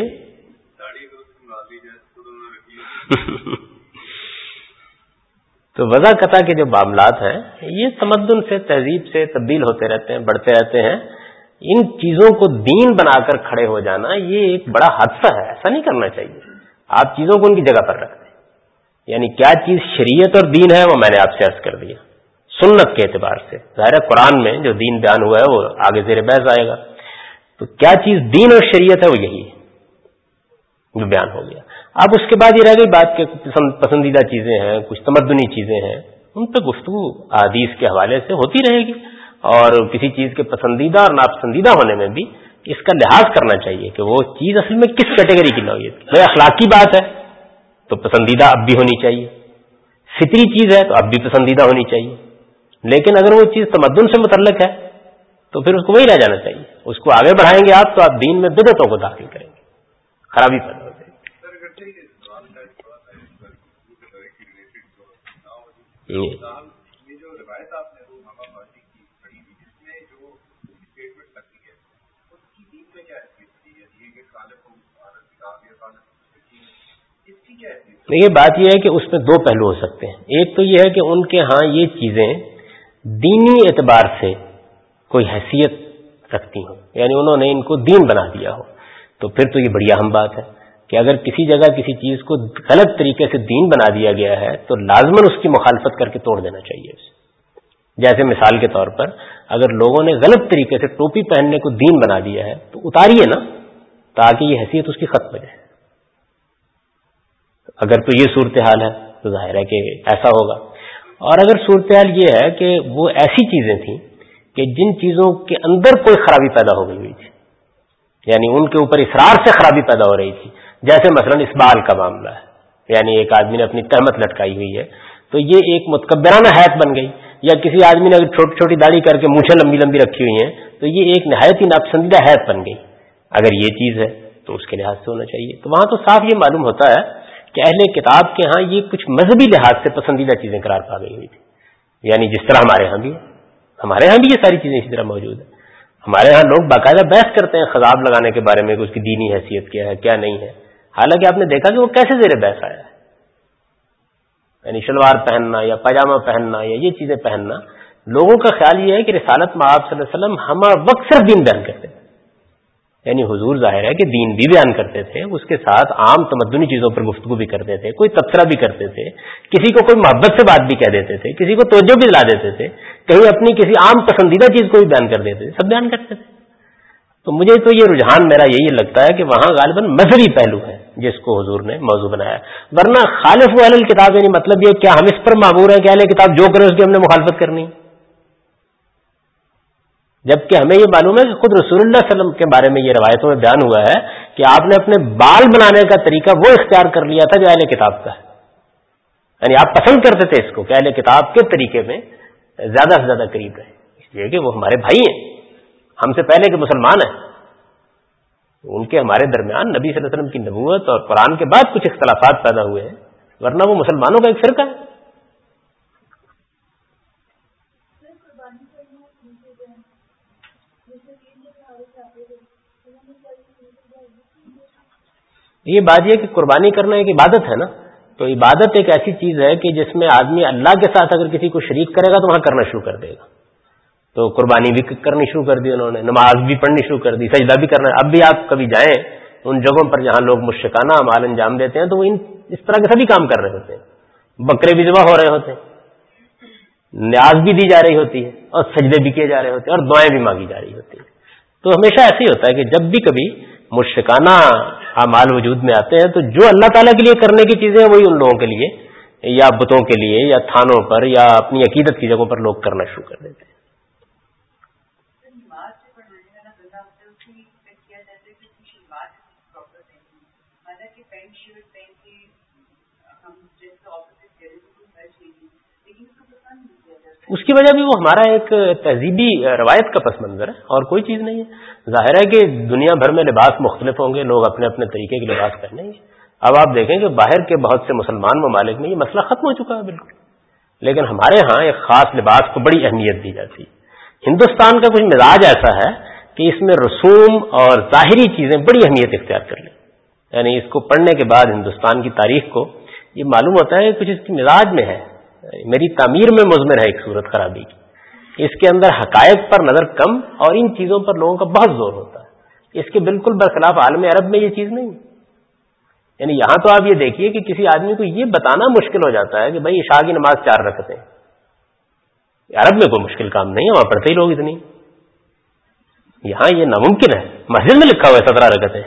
تو وضع قطع کے جو معاملات ہیں یہ تمدن سے, تہذیب سے تبدیل ہوتے رہتے ہیں, بڑھتے رہتے ہیں. ان چیزوں کو دین بنا کر کھڑے ہو جانا یہ ایک بڑا حادثہ ہے. ایسا نہیں کرنا چاہیے. آپ چیزوں کو ان کی جگہ پر رکھتے ہیں. یعنی کیا چیز شریعت اور دین ہے وہ میں نے آپ سے عرض کر دیا. سنت کے اعتبار سے ظاہر قرآن میں جو دین بیان ہوا ہے وہ آگے زیر بحث آئے گا. تو کیا چیز دین اور شریعت ہے وہ یہی ہے جو بیان ہو گیا. اب اس کے بعد یہ رہ گئی بات کہ پسندیدہ چیزیں ہیں, کچھ تمدنی چیزیں ہیں, ان پہ گفتگو احادیث کے حوالے سے ہوتی رہے گی. اور کسی چیز کے پسندیدہ اور ناپسندیدہ ہونے میں بھی اس کا لحاظ کرنا چاہیے کہ وہ چیز اصل میں کس کیٹیگری کی نوعیت کی. اخلاقی بات ہے تو پسندیدہ اب بھی ہونی چاہیے, فطری چیز ہے تو اب بھی پسندیدہ ہونی چاہیے. لیکن اگر وہ چیز تمدن سے متعلق ہے تو پھر اس کو وہی رہ جانا چاہیے. اس کو آگے بڑھائیں گے آپ تو آپ دین میں بدعتوں کو داخل کریں گے, خرابی پیدا ہو جائے گی.
یہ جو روایت آپ نے روحانہ بازی کی پڑھی تھی جس میں جو اسٹیٹمنٹ لگتی ہے اس کی دین میں کیا حیثیت ہوتی ہے؟ یہ کہ خالق کو کتاب یا خالق اس کی کیا حیثیت؟
دیکھیے بات یہ ہے کہ اس میں دو پہلو ہو سکتے ہیں. ایک تو یہ ہے کہ ان کے ہاں یہ چیزیں دینی اعتبار سے کوئی حیثیت رکھتی ہوں, یعنی انہوں نے ان کو دین بنا دیا ہو, تو پھر تو یہ بڑی اہم بات ہے کہ اگر کسی جگہ کسی چیز کو غلط طریقے سے دین بنا دیا گیا ہے تو لازماً اس کی مخالفت کر کے توڑ دینا چاہیے اسے. جیسے مثال کے طور پر اگر لوگوں نے غلط طریقے سے ٹوپی پہننے کو دین بنا دیا ہے تو اتاریے نا تاکہ یہ حیثیت اس کی ختم ہو جائے. اگر تو یہ صورتحال ہے تو ظاہر ہے کہ ایسا ہوگا. اور اگر صورتحال یہ ہے کہ وہ ایسی چیزیں تھیں کہ جن چیزوں کے اندر کوئی خرابی پیدا ہو گئی ہوئی تھی, یعنی ان کے اوپر اصرار سے خرابی پیدا ہو رہی تھی, جیسے مثلا اسبال کا معاملہ ہے, یعنی ایک آدمی نے اپنی تہمت لٹکائی ہوئی ہے تو یہ ایک متکبرانہ حیت بن گئی, یا کسی آدمی نے اگر چھوٹی چھوٹی داڑھی کر کے مونچھیں لمبی لمبی رکھی ہوئی ہیں تو یہ ایک نہایت ہی ناپسندیدہ حیت بن گئی. اگر یہ چیز ہے تو اس کے لحاظ سے ہونا چاہیے. تو وہاں تو صاف یہ معلوم ہوتا ہے کہ اہل کتاب کے ہاں یہ کچھ مذہبی لحاظ سے پسندیدہ چیزیں قرار پا گئی ہوئی تھی, یعنی جس طرح ہمارے ہاں بھی ہمارے ہاں بھی یہ ساری چیزیں اسی طرح موجود ہیں. ہمارے ہاں لوگ باقاعدہ بحث کرتے ہیں خضاب لگانے کے بارے میں کہ اس کی دینی حیثیت کیا ہے کیا نہیں ہے, حالانکہ آپ نے دیکھا کہ وہ کیسے زیر بحث آیا ہے. یعنی شلوار پہننا یا پاجامہ پہننا یا یہ چیزیں پہننا, لوگوں کا خیال یہ ہے کہ رسالت میں آپ صلی اللہ علیہ وسلم ہم وقت صرف دین بیان کرتے ہیں, یعنی حضور ظاہر ہے کہ دین بھی بیان کرتے تھے, اس کے ساتھ عام تمدنی چیزوں پر گفتگو بھی کرتے تھے, کوئی تبصرہ بھی کرتے تھے, کسی کو کوئی محبت سے بات بھی کہہ دیتے تھے, کسی کو توجہ بھی دلا دیتے تھے, کہیں اپنی کسی عام پسندیدہ چیز کو بھی بیان کر دیتے تھے, سب بیان کرتے تھے. تو مجھے تو یہ رجحان میرا یہی لگتا ہے کہ وہاں غالباً مذہبی پہلو ہے جس کو حضور نے موضوع بنایا, ورنہ خالف اہل الکتاب یعنی مطلب یہ کیا ہم اس پر معمور ہیں کہ اہل کتاب جو کرے اس کی ہم نے مخالفت کرنی, جبکہ ہمیں یہ معلوم ہے کہ خود رسول اللہ صلی اللہ علیہ وسلم کے بارے میں یہ روایتوں میں بیان ہوا ہے کہ آپ نے اپنے بال بنانے کا طریقہ وہ اختیار کر لیا تھا جو اہل کتاب کا ہے. یعنی آپ پسند کرتے تھے اس کو کہ اہل کتاب کے طریقے میں زیادہ سے زیادہ قریب رہے، اس لیے کہ وہ ہمارے بھائی ہیں، ہم سے پہلے کے مسلمان ہیں. ان کے ہمارے درمیان نبی صلی اللہ علیہ وسلم کی نبوت اور قرآن کے بعد کچھ اختلافات پیدا ہوئے ہیں، ورنہ وہ مسلمانوں کا ایک فرقہ ہے. یہ بات یہ کہ قربانی کرنا ایک عبادت ہے نا، تو عبادت ایک ایسی چیز ہے کہ جس میں آدمی اللہ کے ساتھ اگر کسی کو شریک کرے گا تو وہاں کرنا شروع کر دے گا. تو قربانی بھی کرنی شروع کر دی انہوں نے، نماز بھی پڑھنی شروع کر دی، سجدہ بھی کرنا. اب بھی آپ کبھی جائیں ان جگہوں پر جہاں لوگ مشرکانہ اعمال انجام دیتے ہیں تو وہ ان اس طرح کے سبھی کام کر رہے ہوتے ہیں. بکرے بھی ذبح ہو رہے ہوتے ہیں، نیاز بھی دی جا رہی ہوتی ہے، اور سجدے بھی کیے جا رہے ہوتے ہیں، اور دعائیں بھی مانگی جا رہی ہوتی ہیں. تو ہمیشہ ایسے ہی ہوتا ہے کہ جب بھی کبھی مشرکانہ اعمال وجود میں آتے ہیں تو جو اللہ تعالیٰ کے لیے کرنے کی چیزیں ہیں وہی ان لوگوں کے لیے یا بتوں کے لیے یا تھانوں پر یا اپنی عقیدت کی جگہوں پر لوگ کرنا شروع کر دیتے ہیں. اس کی وجہ بھی وہ ہمارا ایک تہذیبی روایت کا پس منظر ہے اور کوئی چیز نہیں ہے. ظاہر ہے کہ دنیا بھر میں لباس مختلف ہوں گے، لوگ اپنے اپنے طریقے کے لباس پہنیں گے. اب آپ دیکھیں کہ باہر کے بہت سے مسلمان ممالک میں یہ مسئلہ ختم ہو چکا ہے بالکل، لیکن ہمارے ہاں ایک خاص لباس کو بڑی اہمیت دی جاتی ہے. ہندوستان کا کچھ مزاج ایسا ہے کہ اس میں رسوم اور ظاہری چیزیں بڑی اہمیت اختیار کر لیں. یعنی اس کو پڑھنے کے بعد ہندوستان کی تاریخ کو یہ معلوم ہوتا ہے کہ کچھ اس کی مزاج میں ہے، میری تعمیر میں مضمر ہے ایک صورت خرابی کی. اس کے اندر حقائق پر نظر کم اور ان چیزوں پر لوگوں کا بہت زور ہوتا ہے. اس کے بالکل برخلاف عالم عرب میں یہ چیز نہیں. یعنی یہاں تو آپ یہ دیکھیے کہ کسی آدمی کو یہ بتانا مشکل ہو جاتا ہے کہ بھائی عشاء کی نماز چار رکعتیں ہیں. عرب میں کوئی مشکل کام نہیں ہے، وہاں پڑھتے ہی لوگ اتنی. یہاں یہ ناممکن ہے، مسجد میں لکھا ہوا ہے سترہ رکعتیں.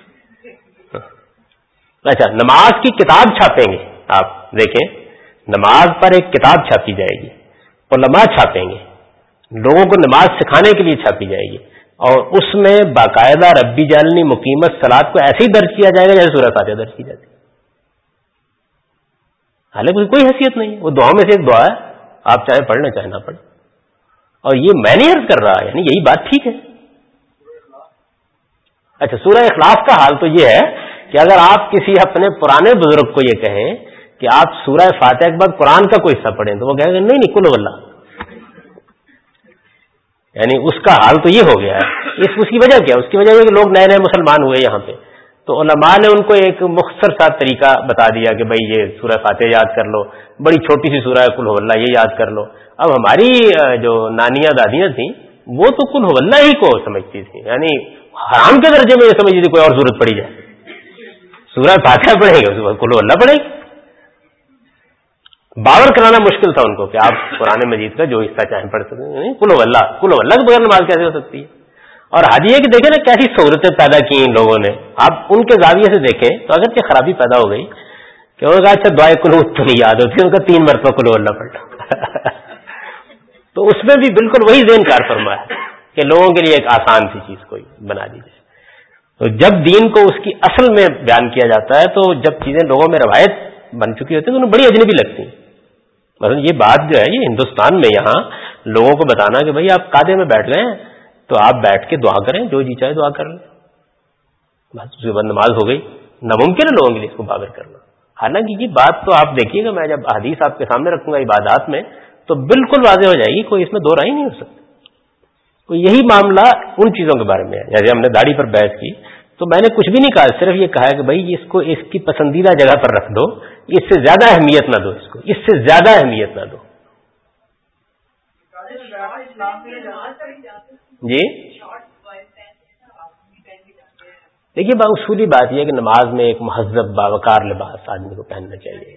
اچھا، نماز کی کتاب چھاپیں گے، آپ دیکھیں نماز پر ایک کتاب چھاپی جائے گی، علماء چھاپیں گے، لوگوں کو نماز سکھانے کے لیے چھاپی جائے گی، اور اس میں باقاعدہ ربی جعلنی مقیمت صلاۃ کو ایسے ہی درج کیا جائے گا جیسے سورہ فاتحہ درج کی جاتی ہے. حالانکہ کوئی حیثیت نہیں ہے، وہ دعاؤں میں سے ایک دعا ہے، آپ چاہے پڑھ لیں چاہے نہ پڑھیں. اور یہ میں نہیں عرض کر رہا، یعنی یہی بات ٹھیک ہے. اچھا، سورہ اخلاص کا حال تو یہ ہے کہ اگر آپ کسی اپنے پرانے بزرگ کو یہ کہیں کہ آپ سورہ فاتحہ کے بعد قرآن کا کوئی حصہ پڑھیں تو وہ کہیں گے نہیں نہیں کل واللہ. یعنی اس کا حال تو یہ ہو گیا ہے. اس اس کی وجہ کیا؟ اس کی وجہ یہ کہ لوگ نئے نئے مسلمان ہوئے یہاں پہ، تو علماء نے ان کو ایک مختصر سا طریقہ بتا دیا کہ بھائی یہ سورہ فاتحہ یاد کر لو، بڑی چھوٹی سی سورہ کل واللہ یہ یاد کر لو. اب ہماری جو نانیاں دادیاں تھیں وہ تو کل واللہ ہی کو سمجھتی تھیں، یعنی حرام کے درجے میں یہ سمجھتی تھی کوئی اور ضرورت پڑی جائے سورہ فاتحہ پڑھے گا کل واللہ پڑھے گی. باور کرانا مشکل تھا ان کو کہ آپ قرآن مجید کا جو حصہ چاہیں پڑھ سکتے ہیں. کل واللہ کل واللہ کے بغیر نماز کیسے ہو سکتی ہے؟ اور حاجی ہے کہ دیکھیں نا کیسی سہولتیں پیدا کی ان لوگوں نے. آپ ان کے زاویے سے دیکھیں تو اگرچہ خرابی پیدا ہو گئی کہ انہوں نے کہا اچھا دعائے قنوت تو نہیں یاد ہوتی، ان کا تین مرتبہ کل واللہ پڑھا. تو اس میں بھی بالکل وہی ذہن کار فرما ہے کہ لوگوں کے لیے ایک آسان سی چیز کوئی بنا دی جائے. تو جب دین کو اس کی اصل میں بیان کیا جاتا ہے تو جب چیزیں لوگوں میں روایت بن چکی ہوتی ہیں تو انہیں بڑی اجنبی لگتی ہیں. مثلا یہ بات جو ہے یہ ہندوستان میں یہاں لوگوں کو بتانا کہ بھائی آپ قاعدے میں بیٹھ گئے ہیں تو آپ بیٹھ کے دعا کریں، جو جی چاہے دعا کر لیں، بس اس کے بعد نماز ہو گئی. ناممکن ہے لوگوں کے لیے اس کو باور کرنا. حالانکہ یہ بات تو آپ دیکھیے گا، میں جب حدیث آپ کے سامنے رکھوں گا عبادات میں تو بالکل واضح ہو جائے گی، کوئی اس میں دو رائے نہیں ہو سکتی. تو یہی معاملہ ان چیزوں کے بارے میں ہے. جیسے ہم نے داڑھی پر بحث کی تو میں نے کچھ بھی نہیں کہا، صرف یہ کہا کہ بھائی اس کو اس کی پسندیدہ جگہ پر رکھ دو، اس سے زیادہ اہمیت نہ دو، اس کو اس سے زیادہ اہمیت نہ دو. جی دیکھیے اصولی بات یہ ہے کہ نماز میں ایک مہذب باوقار لباس آدمی کو پہننا چاہیے.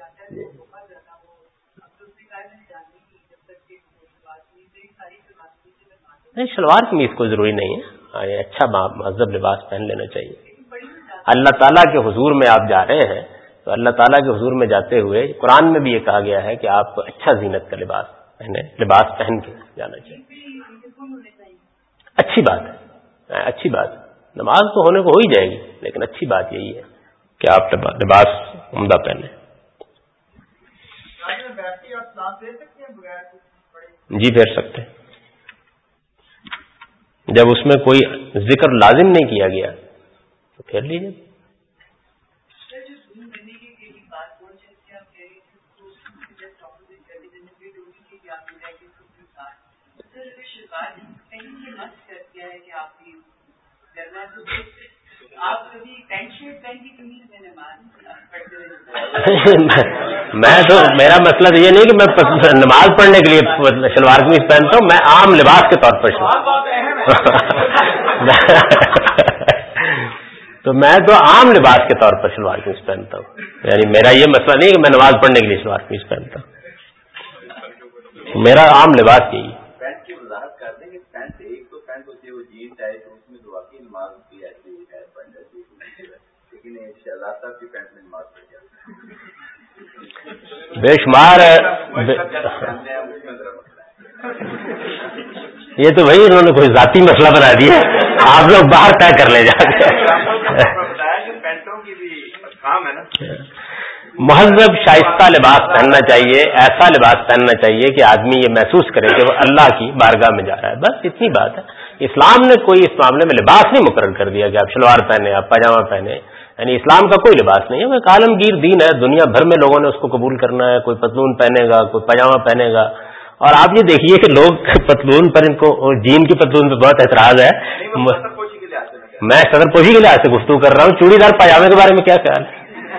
نہیں، شلوار قمیض کوئی ضروری نہیں ہے، اچھا مہذب لباس پہن لینا چاہیے. اللہ تعالیٰ کے حضور میں آپ جا رہے ہیں تو اللہ تعالیٰ کے حضور میں جاتے ہوئے قرآن میں بھی یہ کہا گیا ہے کہ آپ کو اچھا زینت کا لباس پہنے، لباس پہن کے جانا چاہیے. اچھی بات ہے، اچھی بات ہے، نماز تو ہونے کو ہو ہی جائے گی، لیکن اچھی بات یہی ہے کہ آپ لباس عمدہ پہنیں۔ جی پھیر سکتے ہیں، جب اس میں کوئی ذکر لازم نہیں کیا گیا تو پھیر لیجیے۔ میں تو میرا مسئلہ تو یہ نہیں کہ میں نماز پڑھنے کے لیے شلوار قمیض پہنتا ہوں، میں عام لباس کے طور پر تو میں تو عام لباس کے طور پر شلوار قمیض پہنتا ہوں، یعنی میرا یہ مسئلہ نہیں کہ میں نماز پڑھنے کے لیے شلوار قمیض پہنتا ہوں، میرا عام لباس یہی ہے۔
پینٹ کی وضاحت کر دیں کہ پینٹ ایک تو پینٹ ہوتی ہے وہ جین ٹائپ، اس میں تو واقعی نماز ہوتی ہے ایسی ہے پینٹ ایسی، لیکن شہزاد صاحب کی پینٹ میں نماز پڑھ جاتی
بے شمار یہ تو وہی انہوں نے کوئی ذاتی مسئلہ بنا دیا، آپ لوگ باہر طے کر لے جا کے۔ مہذب شائستہ لباس پہننا چاہیے، ایسا لباس پہننا چاہیے کہ آدمی یہ محسوس کرے کہ وہ اللہ کی بارگاہ میں جا رہا ہے، بس اتنی بات ہے۔ اسلام نے کوئی اس معاملے میں لباس نہیں مقرر کر دیا کہ آپ شلوار پہنے، آپ پاجامہ پہنے، یعنی اسلام کا کوئی لباس نہیں ہے، وہ ایک عالمگیر دین ہے، دنیا بھر میں لوگوں نے اس کو قبول کرنا ہے، کوئی پتلون پہنے گا، کوئی پاجامہ پہنے گا، اور آپ یہ دیکھیے کہ لوگ پتلون پر، ان کو جین کی پتلون پہ بہت اعتراض ہے۔ میں صدر پوشی کے لحاظ سے گفتگو کر رہا ہوں، چوڑی دار پاجامے کے بارے میں کیا خیال ہے؟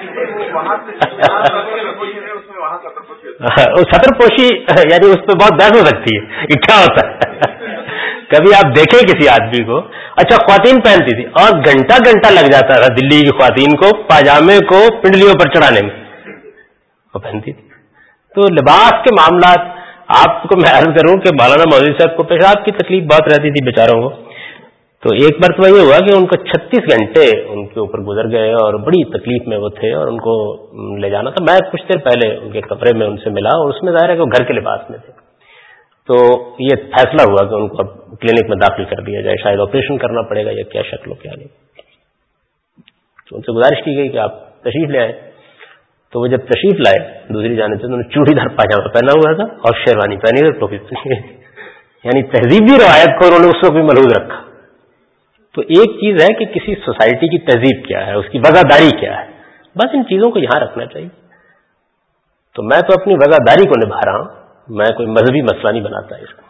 سطر پوشی یعنی اس پہ بہت بحث ہو سکتی ہے کہ کیا ہوتا ہے۔ کبھی آپ دیکھیں کسی آدمی کو، اچھا خواتین پہنتی تھی اور گھنٹہ گھنٹہ لگ جاتا تھا دلی کی خواتین کو پاجامے کو پنڈلیوں پر چڑھانے میں، وہ پہنتی تھی۔ تو لباس کے معاملات آپ کو میں عرض کروں کہ مولانا مودودی صاحب کو پیشاب کی تکلیف بہت رہتی تھی بیچاروں کو، تو ایک مرتبہ یہ ہوا کہ ان کو چھتیس گھنٹے ان کے اوپر گزر گئے اور بڑی تکلیف میں وہ تھے، اور ان کو لے جانا تھا۔ میں کچھ دیر پہلے ان کے کمرے میں ان سے ملا، اور اس میں ظاہر ہے کہ وہ گھر کے لباس میں تھے، تو یہ فیصلہ ہوا کہ ان کو اب کلینک میں داخل کر دیا جائے، شاید آپریشن کرنا پڑے گا یا کیا شکل و کیا نہیں۔ تو ان سے گزارش کی گئی کہ آپ تشریف لے آئیں، تو وہ جب تشریف لائے دوسری جانب سے انہوں نے چوڑی دار پاجامہ پہنا ہوا تھا اور شیروانی پہنی اور ٹوپی پہنی، یعنی تہذیبی روایت کو انہوں نے اس وقت بھی ملحوظ رکھا۔ تو ایک چیز ہے کہ کسی سوسائٹی کی تہذیب کیا ہے، اس کی وفاداری کیا ہے، بس ان چیزوں کو یہاں رکھنا چاہیے۔ تو میں تو اپنی وفاداری کو نبھا رہا ہوں، میں کوئی مذہبی مسئلہ نہیں بناتا اس کو۔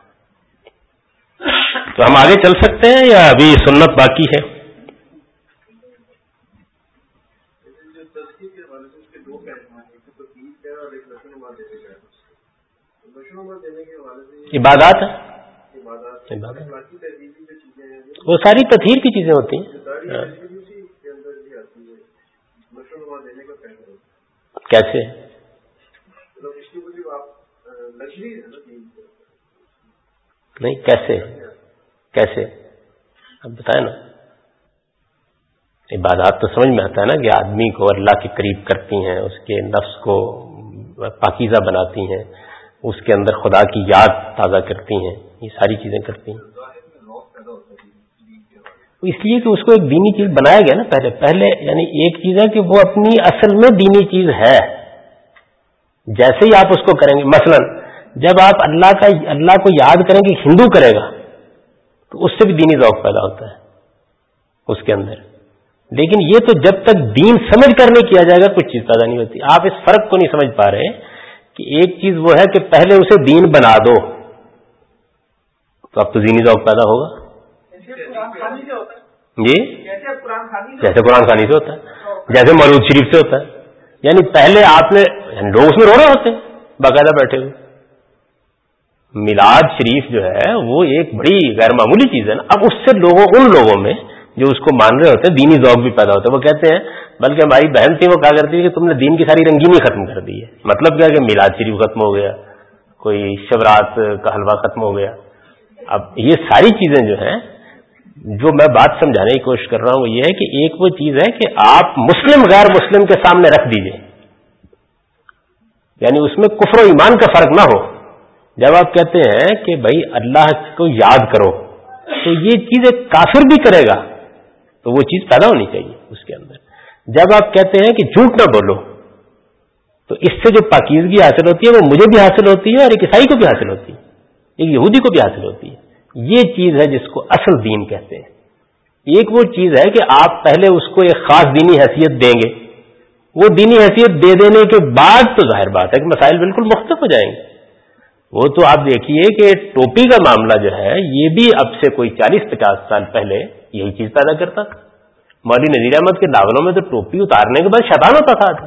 تو ہم آگے چل سکتے ہیں یا ابھی سنت باقی ہے؟ عبادات ہے، وہ ساری تطہیر کی چیزیں ہوتی ہیں۔ کیسے؟ نہیں کیسے کیسے اب بتائیں نا۔ عبادات تو سمجھ میں آتا ہے نا کہ آدمی کو اللہ کے قریب کرتی ہیں، اس کے نفس کو پاکیزہ بناتی ہیں، اس کے اندر خدا کی یاد تازہ کرتی ہیں، یہ ساری چیزیں کرتی ہیں۔ اس لیے کہ اس کو ایک دینی چیز بنایا گیا نا پہلے پہلے یعنی ایک چیز ہے کہ وہ اپنی اصل میں دینی چیز ہے، جیسے ہی آپ اس کو کریں گے، مثلا جب آپ اللہ کا اللہ کو یاد کریں گے، ہندو کرے گا تو اس سے بھی دینی ذوق پیدا ہوتا ہے اس کے اندر، لیکن یہ تو جب تک دین سمجھ کر نہیں کیا جائے گا کچھ چیز پیدا نہیں ہوتی۔ آپ اس فرق کو نہیں سمجھ پا رہے کہ ایک چیز وہ ہے کہ پہلے اسے دین بنا دو تو اب تو دینی ذوق پیدا ہوگا۔ جی جیسے قرآن خوانی سے ہوتا ہے، جیسے مولود شریف سے ہوتا ہے، یعنی پہلے آپ نے لوگ اس میں رو رہے ہوتے ہیں باقاعدہ بیٹھے ہوئے۔ میلاد شریف جو ہے وہ ایک بڑی غیر معمولی چیز ہے نا، اب اس سے لوگوں ان لوگوں میں جو اس کو مان رہے ہوتے ہیں دینی ذوق بھی پیدا ہوتا ہے۔ وہ کہتے ہیں، بلکہ ہماری بہن تھی وہ کہا کرتی ہے کہ تم نے دین کی ساری رنگینی ختم کر دی ہے۔ مطلب کیا کہ میلاد شریف ختم ہو گیا، کوئی شبرات کا حلوہ ختم ہو گیا۔ اب یہ ساری چیزیں جو ہیں، جو میں بات سمجھانے کی کوشش کر رہا ہوں وہ یہ ہے کہ ایک وہ چیز ہے کہ آپ مسلم غیر مسلم کے سامنے رکھ دیجئے، یعنی اس میں کفر و ایمان کا فرق نہ ہو۔ جب آپ کہتے ہیں کہ بھائی اللہ کو یاد کرو تو یہ چیز ایک کافر بھی کرے گا تو وہ چیز پیدا ہونی چاہیے اس کے اندر. جب آپ کہتے ہیں کہ جھوٹ نہ بولو تو اس سے جو پاکیزگی حاصل ہوتی ہے وہ مجھے بھی حاصل ہوتی ہے اور ایک عیسائی کو بھی حاصل ہوتی ہے, ایک یہودی کو بھی حاصل ہوتی ہے. یہ چیز ہے جس کو اصل دین کہتے ہیں. ایک وہ چیز ہے کہ آپ پہلے اس کو ایک خاص دینی حیثیت دیں گے, وہ دینی حیثیت دے دینے کے بعد تو ظاہر بات ہے کہ مسائل بالکل مختلف ہو جائیں گے. وہ تو آپ دیکھیے کہ ٹوپی کا معاملہ جو ہے یہ بھی اب سے کوئی چالیس پچاس سال پہلے یہی چیز پیدا کرتا تھا. مولوی نذیر احمد کے ناولوں میں تو ٹوپی اتارنے کے بعد شیطان ہوتا تھا.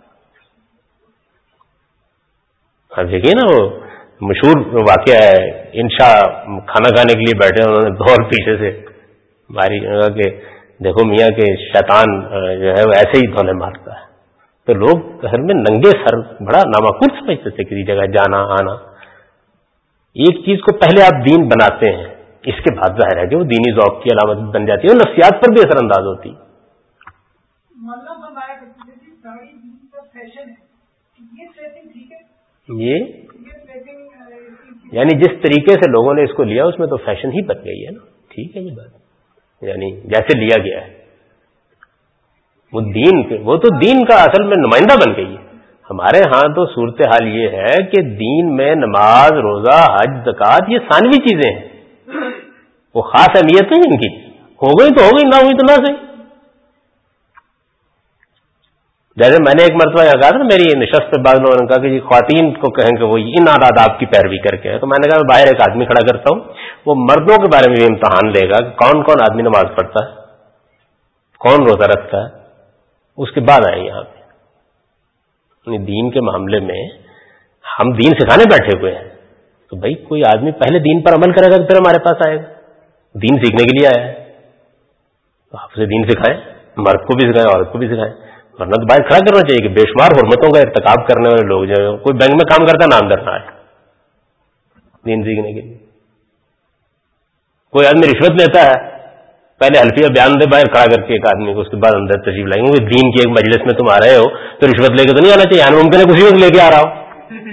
آپ دیکھیے نا وہ مشہور واقعہ ہے, انشاء کھانا کھانے کے لیے بیٹھے انہوں نے دور پیچھے سے ماری کہ دیکھو میاں کہ شیطان جو ہے وہ ایسے ہی دھونے مارتا ہے. تو لوگ گھر میں ننگے سر بڑا نامعقول سمجھتے تھے کسی جگہ جانا آنا. ایک چیز کو پہلے آپ دین بناتے ہیں, اس کے بعد ظاہر ہے کہ وہ دینی ذوق کی علامت بن جاتی ہے اور نفسیات پر بھی اثر انداز ہوتی ہے. یہ یعنی جس طریقے سے لوگوں نے اس کو لیا اس میں تو فیشن ہی بن گئی ہے نا. ٹھیک ہے یہ بات, یعنی جیسے لیا گیا ہے وہ دین کے, وہ تو دین کا اصل میں نمائندہ بن گئی ہے. ہمارے ہاں تو صورتحال یہ ہے کہ دین میں نماز روزہ حج زکوٰۃ یہ ثانوی چیزیں ہیں, وہ خاص اہمیت نہیں ان کی, ہو گئی تو ہو گئی, نہ ہوئی تو نہ صحیح. جیسے میں نے ایک مرتبہ یہ کہا تھا میری نشست پہ بعض لوگوں نے کہا کہ جی خواتین کو کہیں کہ وہ ان آداب کی پیروی کر کے, تو میں نے کہا میں باہر ایک آدمی کھڑا کرتا ہوں, وہ مردوں کے بارے میں بھی امتحان لے گا کہ کون کون آدمی نماز پڑھتا ہے, کون روزہ رکھتا ہے, اس کے بعد آئے یہاں پہ. دین کے معاملے میں ہم دین سکھانے بیٹھے ہوئے ہیں, تو بھائی کوئی آدمی پہلے دین پر عمل کرے گا تو پھر ہمارے پاس آئے گا. دین سیکھنے کے لیے آیا ہے تو آپ اسے دین سکھائیں, مرد کو بھی سکھائیں عورت کو بھی سکھائیں. ورنہ تو باہر کھڑا کرنا چاہیے کہ بے شمار حرمتوں کا ارتکاب کرنے والے لوگ جو ہے کوئی بینک میں کام کرتا نام درنا ہے دین سیکھنے کے لیے. کوئی آدمی رشوت لیتا ہے, پہلے حلفیہ بیان دے باہر کھڑا کر کے ایک آدمی کو, اس کے بعد اندر تشریف لائیں گے. دین کی ایک مجلس میں تم آ رہے ہو تو رشوت لے کے تو نہیں آنا چاہیے, ممکن ہے کسی وقت لے کے آ رہا ہو.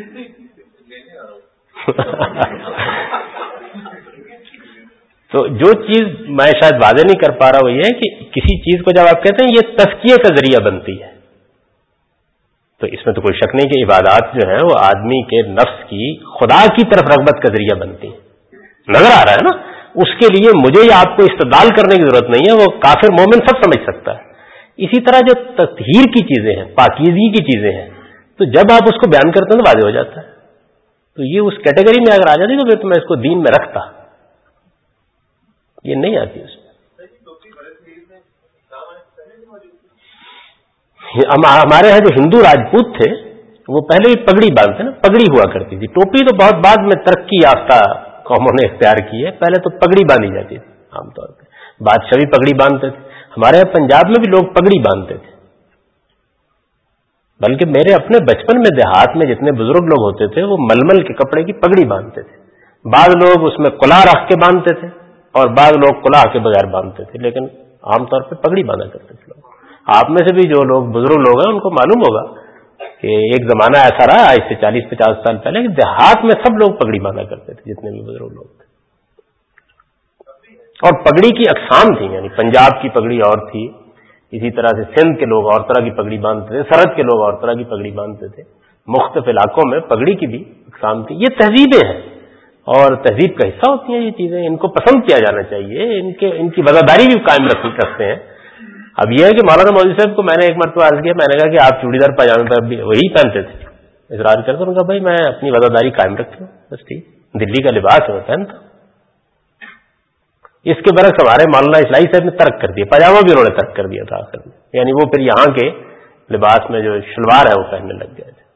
تو جو چیز میں شاید واضح نہیں کر پا رہا وہ یہ ہے کہ کسی چیز کو جب آپ کہتے ہیں یہ تزکیے کا ذریعہ بنتی ہے, تو اس میں تو کوئی شک نہیں کہ عبادات جو ہیں وہ آدمی کے نفس کی خدا کی طرف رغبت کا ذریعہ بنتی ہیں. نظر آ رہا ہے نا, اس کے لیے مجھے یا آپ کو استدلال کرنے کی ضرورت نہیں ہے, وہ کافر مومن سب سمجھ سکتا ہے. اسی طرح جو تطہیر کی چیزیں ہیں, پاکیزگی کی چیزیں ہیں, تو جب آپ اس کو بیان کرتے ہیں تو واضح ہو جاتا ہے. تو یہ اس کیٹیگری میں اگر آ جاتی تو پھر تو میں اس کو دین میں رکھتا, یہ نہیں آتی اس میں. ہمارے یہاں جو ہندو راجپوت تھے وہ پہلے بھی پگڑی باندھتے نا, پگڑی ہوا کرتی تھی. ٹوپی تو بہت بعد میں ترقی یافتہ قوموں نے اختیار کی ہے, پہلے تو پگڑی باندھی جاتی تھی عام طور پہ. بادشاہ بھی پگڑی باندھتے تھے, ہمارے یہاں پنجاب میں بھی لوگ پگڑی باندھتے تھے. بلکہ میرے اپنے بچپن میں دیہات میں جتنے بزرگ لوگ ہوتے تھے وہ ململ کے کپڑے کی پگڑی باندھتے تھے. بعض لوگ اس میں کلا رکھ کے باندھتے تھے اور بعض لوگ کلا کے بغیر باندھتے تھے, لیکن عام طور پہ پگڑی باندھا کرتے تھے لوگ. آپ میں سے بھی جو لوگ بزرگ لوگ ہیں ان کو معلوم ہوگا کہ ایک زمانہ ایسا رہا آج سے چالیس پچاس سال پہلے کہ دیہات میں سب لوگ پگڑی باندھا کرتے تھے جتنے بھی بزرگ لوگ تھے. اور پگڑی کی اقسام تھی, یعنی پنجاب کی پگڑی اور تھی, اسی طرح سے سندھ کے لوگ اور طرح کی پگڑی باندھتے تھے, سرحد کے لوگ اور طرح کی پگڑی باندھتے تھے. مختلف علاقوں میں پگڑی کی بھی اقسام تھی. یہ تہذیبیں ہیں اور تہذیب کا حصہ ہوتی ہیں یہ چیزیں, ان کو پسند کیا جانا چاہیے, ان کے ان کی وفاداری بھی قائم رکھتے ہیں. اب یہ ہے کہ مولانا مودودی صاحب کو میں نے ایک مرتبہ عرض کیا, میں نے کہا کہ آپ چوڑی دار پاجامے پر بھی وہی پہنتے تھے, اصرار کرتے ان کا بھائی میں اپنی وفاداری قائم رکھتا ہوں بس ٹھیک, دلی کا لباس ہے وہ پہنتا. اس کے برعکس ہمارے مولانا اسلائی صاحب نے ترک کر دیا, پاجامہ بھی انہوں نے ترک کر دیا تھا آخر میں, یعنی وہ پھر یہاں کے لباس میں جو شلوار ہے وہ پہننے لگ گیا تھا.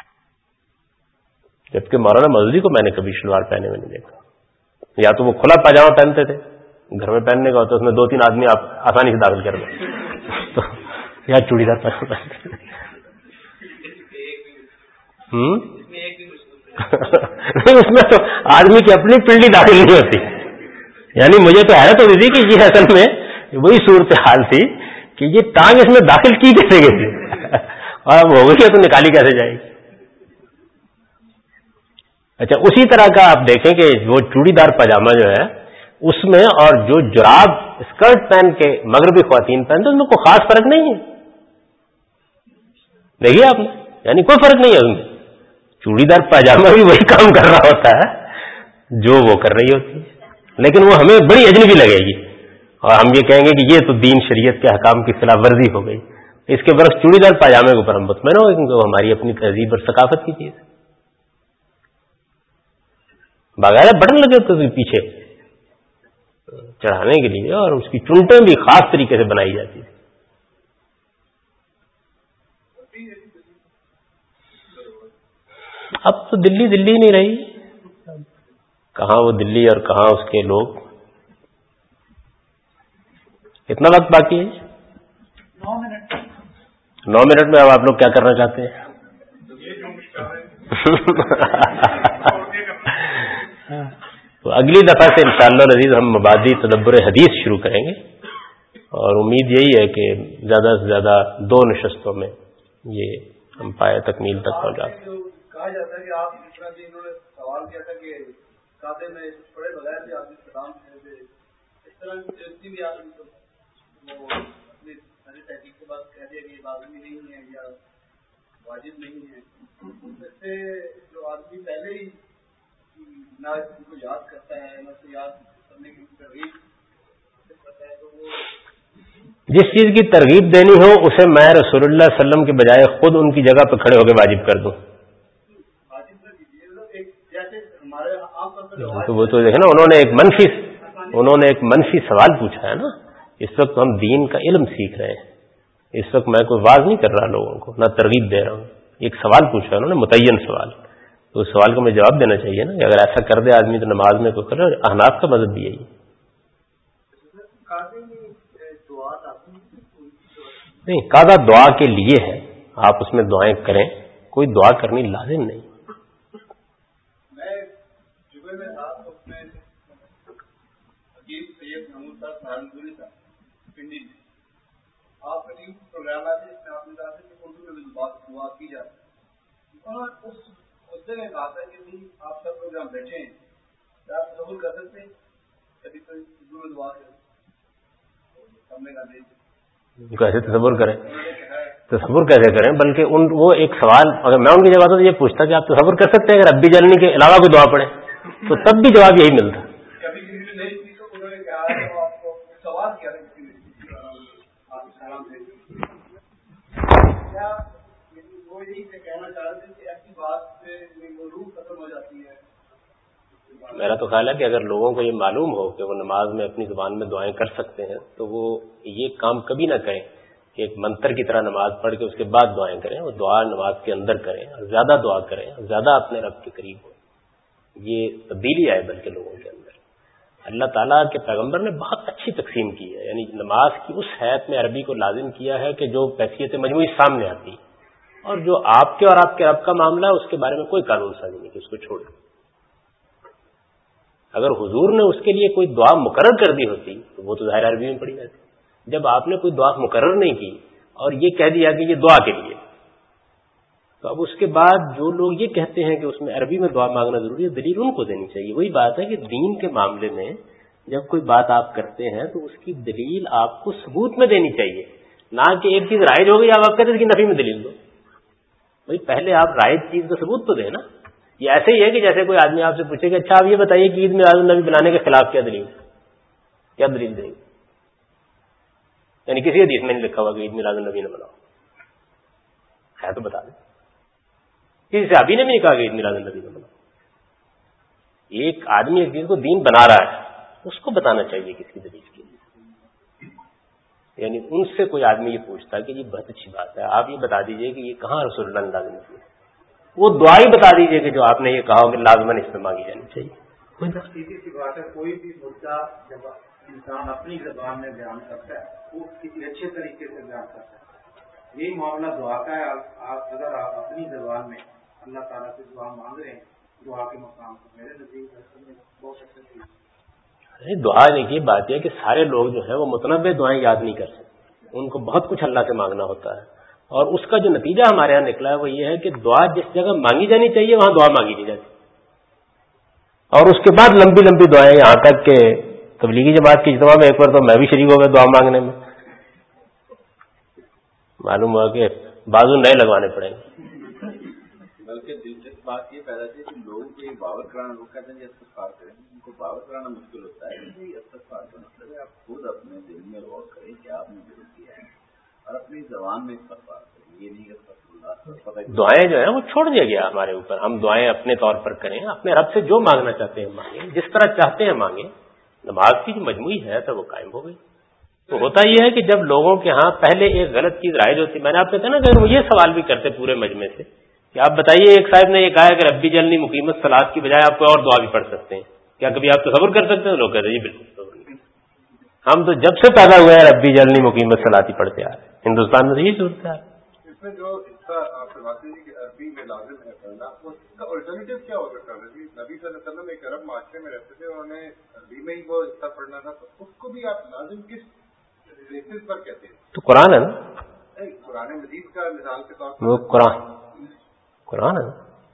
جبکہ مولانا مودودی کو میں نے کبھی شلوار پہنے میں نہیں دیکھا, یا تو وہ کھلا پاجامہ پہنتے تھے, گھر میں پہننے کا ہوتا اس میں دو تین آدمی آپ آسانی سے داخل کر دیں, تو یا چوڑی دار پاجامہ پہنتے تھے. اس میں تو آدمی کی اپنی پنڈلی داخل نہیں ہوتی. یعنی مجھے تو حیرت ہوتی تھی کہ یہ اصل میں وہی صورتحال تھی کہ یہ ٹانگ اس میں داخل کی کیسے گئی تھی, اور اب ہو گئی تو نکالی کیسے جائے گی. اچھا, اسی طرح کا آپ دیکھیں کہ وہ چوڑی دار پاجامہ جو ہے اس میں اور جو جراب اسکرٹ پہن کے مغربی خواتین پہنتے ہیں اس میں کوئی خاص فرق نہیں ہے. دیکھیے آپ نے, یعنی کوئی فرق نہیں ہے اس میں. چوڑی دار پاجامہ بھی وہی کام کر رہا ہوتا ہے جو وہ کر رہی ہوتی ہے, لیکن وہ ہمیں بڑی اجنبی لگے گی اور ہم یہ کہیں گے کہ یہ تو دین شریعت کے احکام کی خلاف ورزی ہو گئی. اس کے برعکس چوڑی دار پاجامے کے اوپر ہم مطمئن ہو گئے کیونکہ وہ ہماری اپنی تہذیب اور ثقافت کی چیز ہے. باقاعدہ بٹن لگے ہوتے پیچھے چڑھانے کے لیے اور اس کی چنٹیں بھی خاص طریقے سے بنائی جاتی ہے. اب تو دلی دلی نہیں رہی, کہاں وہ دلی اور کہاں اس کے لوگ. کتنا وقت باقی ہے؟
نو منٹ.
نو منٹ میں اب آپ لوگ کیا کرنا چاہتے ہیں؟ تو اگلی دفعہ سے انشاءاللہ العزیز ہم مبادی تدبر حدیث شروع کریں گے اور امید یہی ہے کہ زیادہ سے زیادہ دو نشستوں میں یہ ہم پائے تکمیل تک پہنچا.
کہا جاتا ہے کہ آپ جس طرح سے انہوں نے سوال کیا تھا کہ کھاتے میں پڑے بغیر بھی آپ استعمال کرتے اس طرح کی بھی آپ وہ اپنی ساری تحقیق کے بعد کہہ دیا کہ یہ لازمی نہیں ہے یا واجب نہیں ہے. اس سے جو آدمی پہلے ہی نہ ان کو یاد کرتا ہے نہ اسے یاد کرنے کی ترغیب کرتا ہے تو وہ
جس چیز کی ترغیب دینی ہو اسے میں رسول اللہ صلی اللہ علیہ وسلم کے بجائے خود ان کی جگہ پہ کھڑے ہو کے واجب کر دوں. تو وہ تو دیکھیں نا, انہوں نے ایک منفی انہوں نے ایک منفی سوال پوچھا ہے نا. اس وقت ہم دین کا علم سیکھ رہے ہیں, اس وقت میں کوئی واز نہیں کر رہا لوگوں کو, نہ ترغیب دے رہا ہوں. ایک سوال پوچھا انہوں نے, متعین سوال, تو اس سوال کو میں جواب دینا چاہیے نا کہ اگر ایسا کر دے آدمی تو نماز میں کوئی کرے. احناف کا مذہب بھی یہی. نہیں, قاعدہ دعا کے لیے ہے, آپ اس میں دعائیں کریں, کوئی دعا کرنی لازم نہیں.
میں جمعے میں تھا تو اس میں حکیم سید محمود صاحب سہارنپوری صاحب پنڈی میں آپ کا ٹیم پروگرام آتے جس میں آپ نے کہا تھا کہ اردو میں بات دعا کی جاتی ہے. انہوں نے اس مدعے میں کہا تھا کہ آپ سب پروگرام بیٹھے ہیں, کیا آپ تصور کر سکتے ہیں کبھی کوئی اردو میں دعا کریں؟ ہم نے کہا نہیں.
کیسے تصور کریں, تصور کیسے کریں؟ بلکہ ان وہ ایک سوال اگر میں ان کی جگہ تو یہ پوچھتا کہ آپ تصور کر سکتے ہیں اگر ربی جلنی کے علاوہ کوئی دعا پڑھے تو تب بھی جواب یہی ملتا.
کبھی کسی نے نہیں کی تو انہوں نے کہا آپ کو سوال کیا تھا کسی نے آپ سلام دے کیا وہ یہی کہنا چاہ رہے تھے کہ ایسی بات سے وہ روح ختم ہو جاتی ہے.
میرا تو خیال ہے کہ اگر لوگوں کو یہ معلوم ہو کہ وہ نماز میں اپنی زبان میں دعائیں کر سکتے ہیں تو وہ یہ کام کبھی نہ کریں کہ ایک منتر کی طرح نماز پڑھ کے اس کے بعد دعائیں کریں. وہ دعا نماز کے اندر کریں اور زیادہ دعا کریں اور زیادہ اپنے رب کے قریب ہوں. یہ تبدیلی آئے بلکہ لوگوں کے اندر. اللہ تعالیٰ کے پیغمبر نے بہت اچھی تقسیم کی ہے, یعنی نماز کی اس حیث میں عربی کو لازم کیا ہے کہ جو کیفیت مجموعی سامنے آتی, اور جو آپ کے اور آپ کے رب کا معاملہ ہے اس کے بارے میں کوئی قانون سازی نہیں کہ اس کو چھوڑ. اگر حضور نے اس کے لیے کوئی دعا مقرر کر دی ہوتی تو وہ تو ظاہر عربی میں پڑھی جاتی. جب آپ نے کوئی دعا مقرر نہیں کی اور یہ کہہ دیا کہ یہ دعا کے لیے, تو اب اس کے بعد جو لوگ یہ کہتے ہیں کہ اس میں عربی میں دعا مانگنا ضروری ہے, دلیل ان کو دینی چاہیے. وہی بات ہے کہ دین کے معاملے میں جب کوئی بات آپ کرتے ہیں تو اس کی دلیل آپ کو ثبوت میں دینی چاہیے, نہ کہ ایک چیز رائج ہو گئی آپ آپ کہتے ہیں کہ نفی میں دلیل دو. بھائی پہلے آپ رائج چیز کا ثبوت تو دیں نا. یہ ایسے ہی ہے کہ جیسے کوئی آدمی آپ سے پوچھے کہ اچھا آپ یہ بتائیے کہ عید میلاد النبی بنانے کے خلاف کیا دلیل کیا دلیل دیں گے, یعنی کسی حدیث میں نہیں لکھا ہوا کہ عید میلاد النبی نہ بناؤ, ہے تو بتا دیں. کسی صحابی نے بھی نہیں کہا کہ عید میلاد النبی نہ بناؤ. ایک آدمی ایک چیز کو دین بنا رہا ہے اس کو بتانا چاہیے کس کی دلیل کے لیے. یعنی ان سے کوئی آدمی یہ پوچھتا ہے کہ یہ بہت اچھی بات ہے, آپ یہ بتا دیجئے کہ یہ کہاں رسول اللہ نے لازم کی ہے, وہ دعا ہی بتا دیجئے کہ جو آپ نے یہ کہا کہ لازماً اس میں مانگی جانی چاہیے.
سیدھی سی بات ہے, کوئی بھی مدعا جب انسان اپنی زبان میں بیان کرتا ہے وہ کسی اچھے طریقے سے بیان کرتا ہے. یہی معاملہ دعا کا ہے. آپ اگر آپ اپنی زبان میں اللہ تعالیٰ سے دعا مانگ رہے ہیں دعا کے مقام پر میرے نزدیک بہت اچھا چیز.
دعا دیکھیے بات یہ کہ سارے لوگ جو ہے وہ متنوع دعائیں یاد نہیں کر سکتے, ان کو بہت کچھ اللہ سے مانگنا ہوتا ہے, اور اس کا جو نتیجہ ہمارے یہاں نکلا ہے وہ یہ ہے کہ دعا جس جگہ مانگی جانی چاہیے وہاں دعا مانگی نہیں جاتی, اور اس کے بعد لمبی لمبی دعائیں یہاں تک کہ تبلیغی جماعت کی اجتماع میں ایک بار تو میں بھی شریک ہو گیا دعا مانگنے میں. معلوم ہوا کہ بازو نئے لگوانے پڑیں گے.
بلکہ دلچسپ بات یہ پیدا تھی کہ لوگوں کو یہ باور کرانا، لوگ کہتے ہیں کہ استغفار کریں، ان کو باور کرانا مشکل ہوتا ہے. استغفار کا مطلب ہے آپ خود اپنے دل میں غور کریں کہ آپ نے ضرور کیا ہے اور اپنی زبان میں استغفار کریں. یہ نہیں کہ
دعائیں جو ہیں وہ چھوڑ دیا گیا ہمارے اوپر. ہم دعائیں اپنے طور پر کریں، اپنے رب سے جو مانگنا چاہتے ہیں مانگیں، جس طرح چاہتے ہیں مانگیں. نماز کی جو مجموعی ہے تو وہ قائم ہو گئی. تو ہوتا یہ ہے کہ جب لوگوں کے ہاں پہلے ایک غلط چیز رائج ہوتی، میں نے آپ سے کہا نا کہ وہ یہ سوال بھی کرتے پورے مجمع سے کہ آپ بتائیے، ایک صاحب نے یہ کہا کہ ربی جلنی مقیمت صلاۃ کی بجائے آپ کوئی اور دعا بھی پڑھ سکتے ہیں، کیا کبھی آپ تصور کر سکتے ہیں؟ لوگ کہتے ہیں جی بالکل تصور نہیں. ہم تو جب سے پیدا ہوئے ہیں ربی جلنی مقیمت صلاۃ ہی پڑھتے آ رہے ہیں. ہندوستان میں تو یہی صورت ہے.
اس میں جو آپ سے بات کی کہ عربی میں لازم ہے پڑھنا، اس کا الٹرنیٹو کیا ہو سکتا ہے؟ نبی صلی اللہ علیہ وسلم ایک عرب معاشرے میں رہتے تھے، انہوں نے عربی میں ہی وہ حصہ پڑھنا تھا، تو اس کو بھی آپ لازم کس بیسس پر کہتے ہیں؟
تو قرآن ہے نا،
قرآن مجید کا مثال کے طور پر
وہ قرآن قرآن ہے.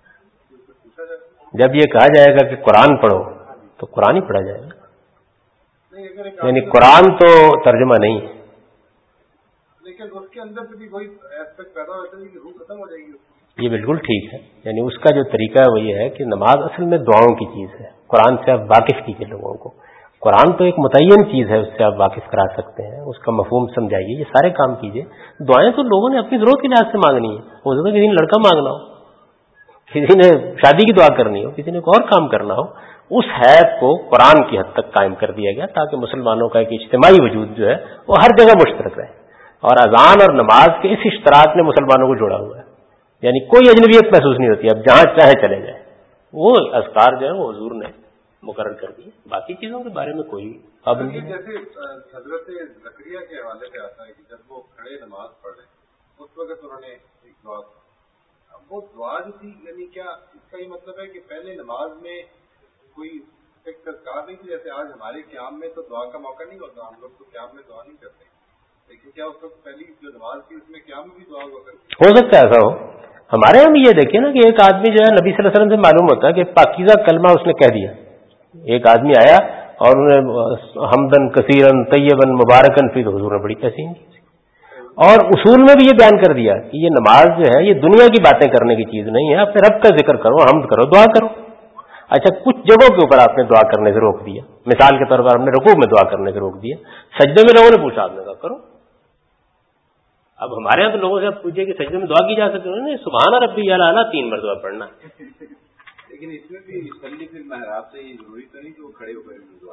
جب یہ کہا جائے گا کہ قرآن پڑھو تو قرآن ہی پڑھا جائے گا. یعنی قرآن تو ترجمہ نہیں ہے،
لیکن اس کے اندر سے بھی وہی ایسپیکٹ پیدا ہوتا ہے کہ روح ختم ہو جائے گی.
یہ بالکل ٹھیک ہے. یعنی اس کا جو طریقہ ہے وہ یہ ہے کہ نماز اصل میں دعاؤں کی چیز ہے. قرآن سے آپ واقف کیجیے لوگوں کو. قرآن تو ایک متعین چیز ہے، اس سے آپ واقف کرا سکتے ہیں، اس کا مفہوم سمجھائیے، یہ سارے کام کیجیے. دعائیں تو لوگوں نے اپنی ضرورت کے لحاظ سے مانگنی ہے. ہو سکتا ہے کسی نے لڑکا مانگنا ہو، کسی نے شادی کی دعا کرنی ہو، کسی نے کوئی اور کام کرنا ہو. اس حیث کو قرآن کی حد تک قائم کر دیا گیا تاکہ مسلمانوں کا ایک اجتماعی وجود جو ہے وہ ہر جگہ مشترک رہے. اور اذان اور نماز کے اس اشتراک نے مسلمانوں کو جوڑا ہوا ہے. یعنی کوئی اجنبیت محسوس نہیں ہوتی. اب جہاں چاہے چلے جائیں. وہ اذکار جو ہے وہ حضور نے مقرر کر دیے. باقی چیزوں کے بارے میں کوئی پابندی نہیں.
جیسے حضرت زکریا کے حوالے سے آتا ہے کہ جب وہ کھڑے نماز پڑھ رہے اس وقت انہوں نے ایک دعا، وہ دعا جو تھی، یعنی کیا اس کا یہ مطلب ہے کہ پہلے نماز میں کوئی ایک تذکار نہیں تھی؟ جیسے آج ہمارے قیام میں تو دعا کا موقع نہیں ہوتا، ہم لوگ تو قیام میں دعا نہیں کرتے، لیکن کیا اس وقت پہلی جو نماز تھی اس میں قیام میں بھی دعا ہوا کرتی؟
ہو سکتا ہے ایسا ہو. ہمارے یہاں بھی یہ دیکھیے نا کہ ایک آدمی جو ہے نبی صلی اللہ علیہ وسلم سے معلوم ہوتا ہے کہ پاکیزہ کلمہ اس نے کہہ دیا. ایک آدمی آیا اور انہیں حمدن کثیرن طیبن مبارکن فی، حضور نے بڑی تحسین کی. اور اصول میں بھی یہ بیان کر دیا کہ یہ نماز جو ہے یہ دنیا کی باتیں کرنے کی چیز نہیں ہے، اپنے رب کا ذکر کرو، حمد کرو، دعا کرو. اچھا، کچھ جگہوں کے اوپر آپ نے دعا کرنے سے روک دیا. مثال کے طور پر آپ نے رکوع میں دعا کرنے سے روک دیا. سجدے میں لوگوں نے پوچھا، آپ نے کہا کرو. اب ہمارے یہاں تو لوگوں سے آپ پوچھیے کہ سجدے میں دعا کی جا سکتی ہے؟ سبحان ربی الاعلیٰ تین مرتبہ پڑھنا.
لیکن اس میں بھی یصلی فی المحراب سے یہ ضروری تو نہیں کہ وہ کھڑے ہو کر دعا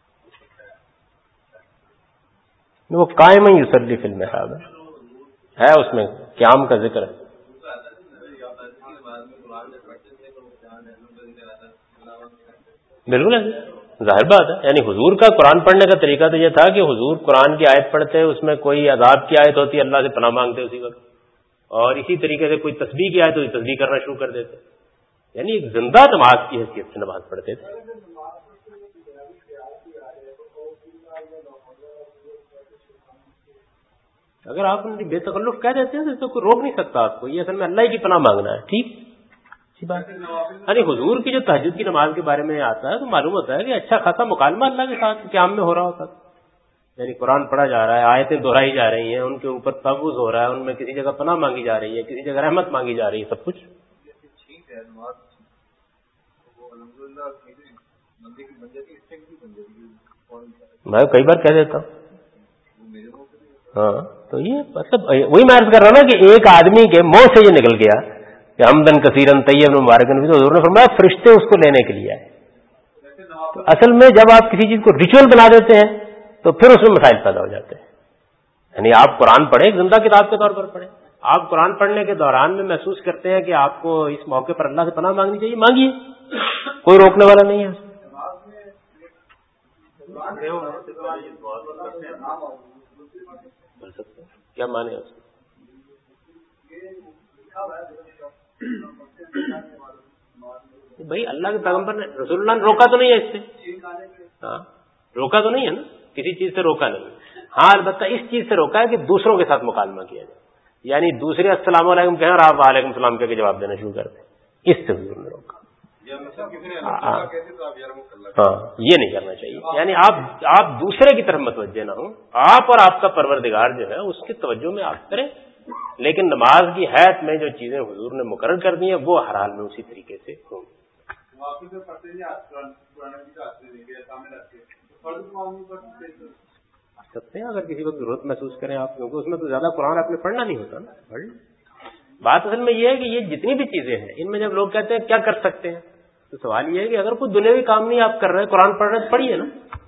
وہ قائم ہی یصلی فی المحراب ہے، اس میں قیام کا ذکر ہے. بالکل ہے، ظاہر بات ہے. یعنی حضور کا قرآن پڑھنے کا طریقہ تو یہ تھا کہ حضور قرآن کی آیت پڑھتے، اس میں کوئی عذاب کی آیت ہوتی، اللہ سے پناہ مانگتے اسی وقت، اور اسی طریقے سے کوئی تسبیح کی آیت ہوتی، تسبیح کرنا شروع کر دیتے. یعنی ایک زندہ نماز کی حیثیت سے نماز پڑھتے تھے. اگر آپ بے تکلف کہہ دیتے ہیں تو کوئی روک نہیں سکتا آپ کو. یہ اصل میں اللہ کی پناہ مانگنا ہے. ٹھیک بات. یعنی حضور کی جو تہجد کی نماز کے بارے میں آتا ہے تو معلوم ہوتا ہے کہ اچھا خاصا مکالمہ اللہ کے ساتھ قیام میں ہو رہا ہوتا ہے. یعنی قرآن پڑھا جا رہا ہے، آیتیں دہرائی جا رہی ہیں، ان کے اوپر تفوذ ہو رہا ہے، ان میں کسی جگہ پناہ مانگی جا رہی ہے، کسی جگہ رحمت مانگی جا رہی ہے، سب کچھ. میں کئی بار کہہ دیتا ہوں. ہاں تو یہ مطلب وہی میں عرض کر رہا ہوں نا کہ ایک آدمی کے منہ سے یہ نکل گیا کہ حمدن کثیرن طیبن مبارکن، تو حضور نے فرمایا فرشتے اس کو لینے کے لیے آئے. تو اصل میں جب آپ کسی چیز کو ریچول بنا دیتے ہیں تو پھر اس میں مسائل پیدا ہو جاتے ہیں. یعنی آپ قرآن پڑھیں، ایک زندہ کتاب کے طور پر پڑھیں. آپ قرآن پڑھنے کے دوران میں محسوس کرتے ہیں کہ آپ کو اس موقع پر اللہ سے پناہ مانگنی چاہیے، مانگیے، کوئی روکنے والا نہیں ہے. کیا مانے اس بھائی؟ اللہ کے پیغمبر نے، رسول اللہ نے روکا تو نہیں ہے اس سے. ہاں روکا تو نہیں ہے نا، کسی چیز سے روکا نہیں. ہاں البتہ اس چیز سے روکا ہے کہ دوسروں کے ساتھ مکالمہ کیا جائے. یعنی دوسرے السلام علیکم کہیں اور آپ وعلیکم السلام کہہ کے جواب دینا شروع کر دیں، اس سے حضور نے روکا. ہاں یہ نہیں کرنا چاہیے. یعنی آپ آپ دوسرے کی طرف متوجہ نہ ہوں, آپ اور آپ کا پروردگار جو ہے اس کی توجہ میں آپ کریں, لیکن نماز کی حیات میں جو چیزیں حضور نے مقرر کر دی ہیں وہ ہر حال میں اسی طریقے سے ہوں. سکتے ہیں اگر کسی کو ضرورت محسوس کریں آپ, کیونکہ اس میں تو زیادہ قرآن آپ نے پڑھنا نہیں ہوتا نا. پڑھ بات اصل میں یہ ہے کہ یہ جتنی بھی چیزیں ہیں ان میں جب لوگ کہتے ہیں کیا کر سکتے ہیں, تو سوال یہ ہے کہ اگر کوئی دنیاوی کام نہیں آپ کر رہے ہیں, قرآن پڑھ رہے ہیں, پڑھیے نا.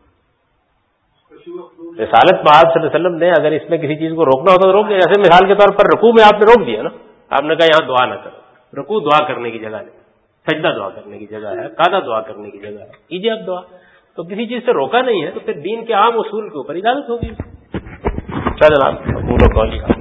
رسالت محمد صلی اللہ علیہ وسلم نے اگر اس میں کسی چیز کو روکنا ہوتا تو روک دیا. جیسے مثال کے طور پر رکوع میں آپ نے روک دیا نا, آپ نے کہا یہاں دعا نہ کرو. رکوع دعا کرنے کی جگہ نہیں, سجدہ دعا کرنے کی جگہ ہے, قعدہ دعا کرنے کی جگہ ہے, کیجیے آپ دعا. تو کسی چیز سے روکا نہیں ہے تو پھر دین کے عام اصول کے اوپر اجازت ہوگی. چل جناب.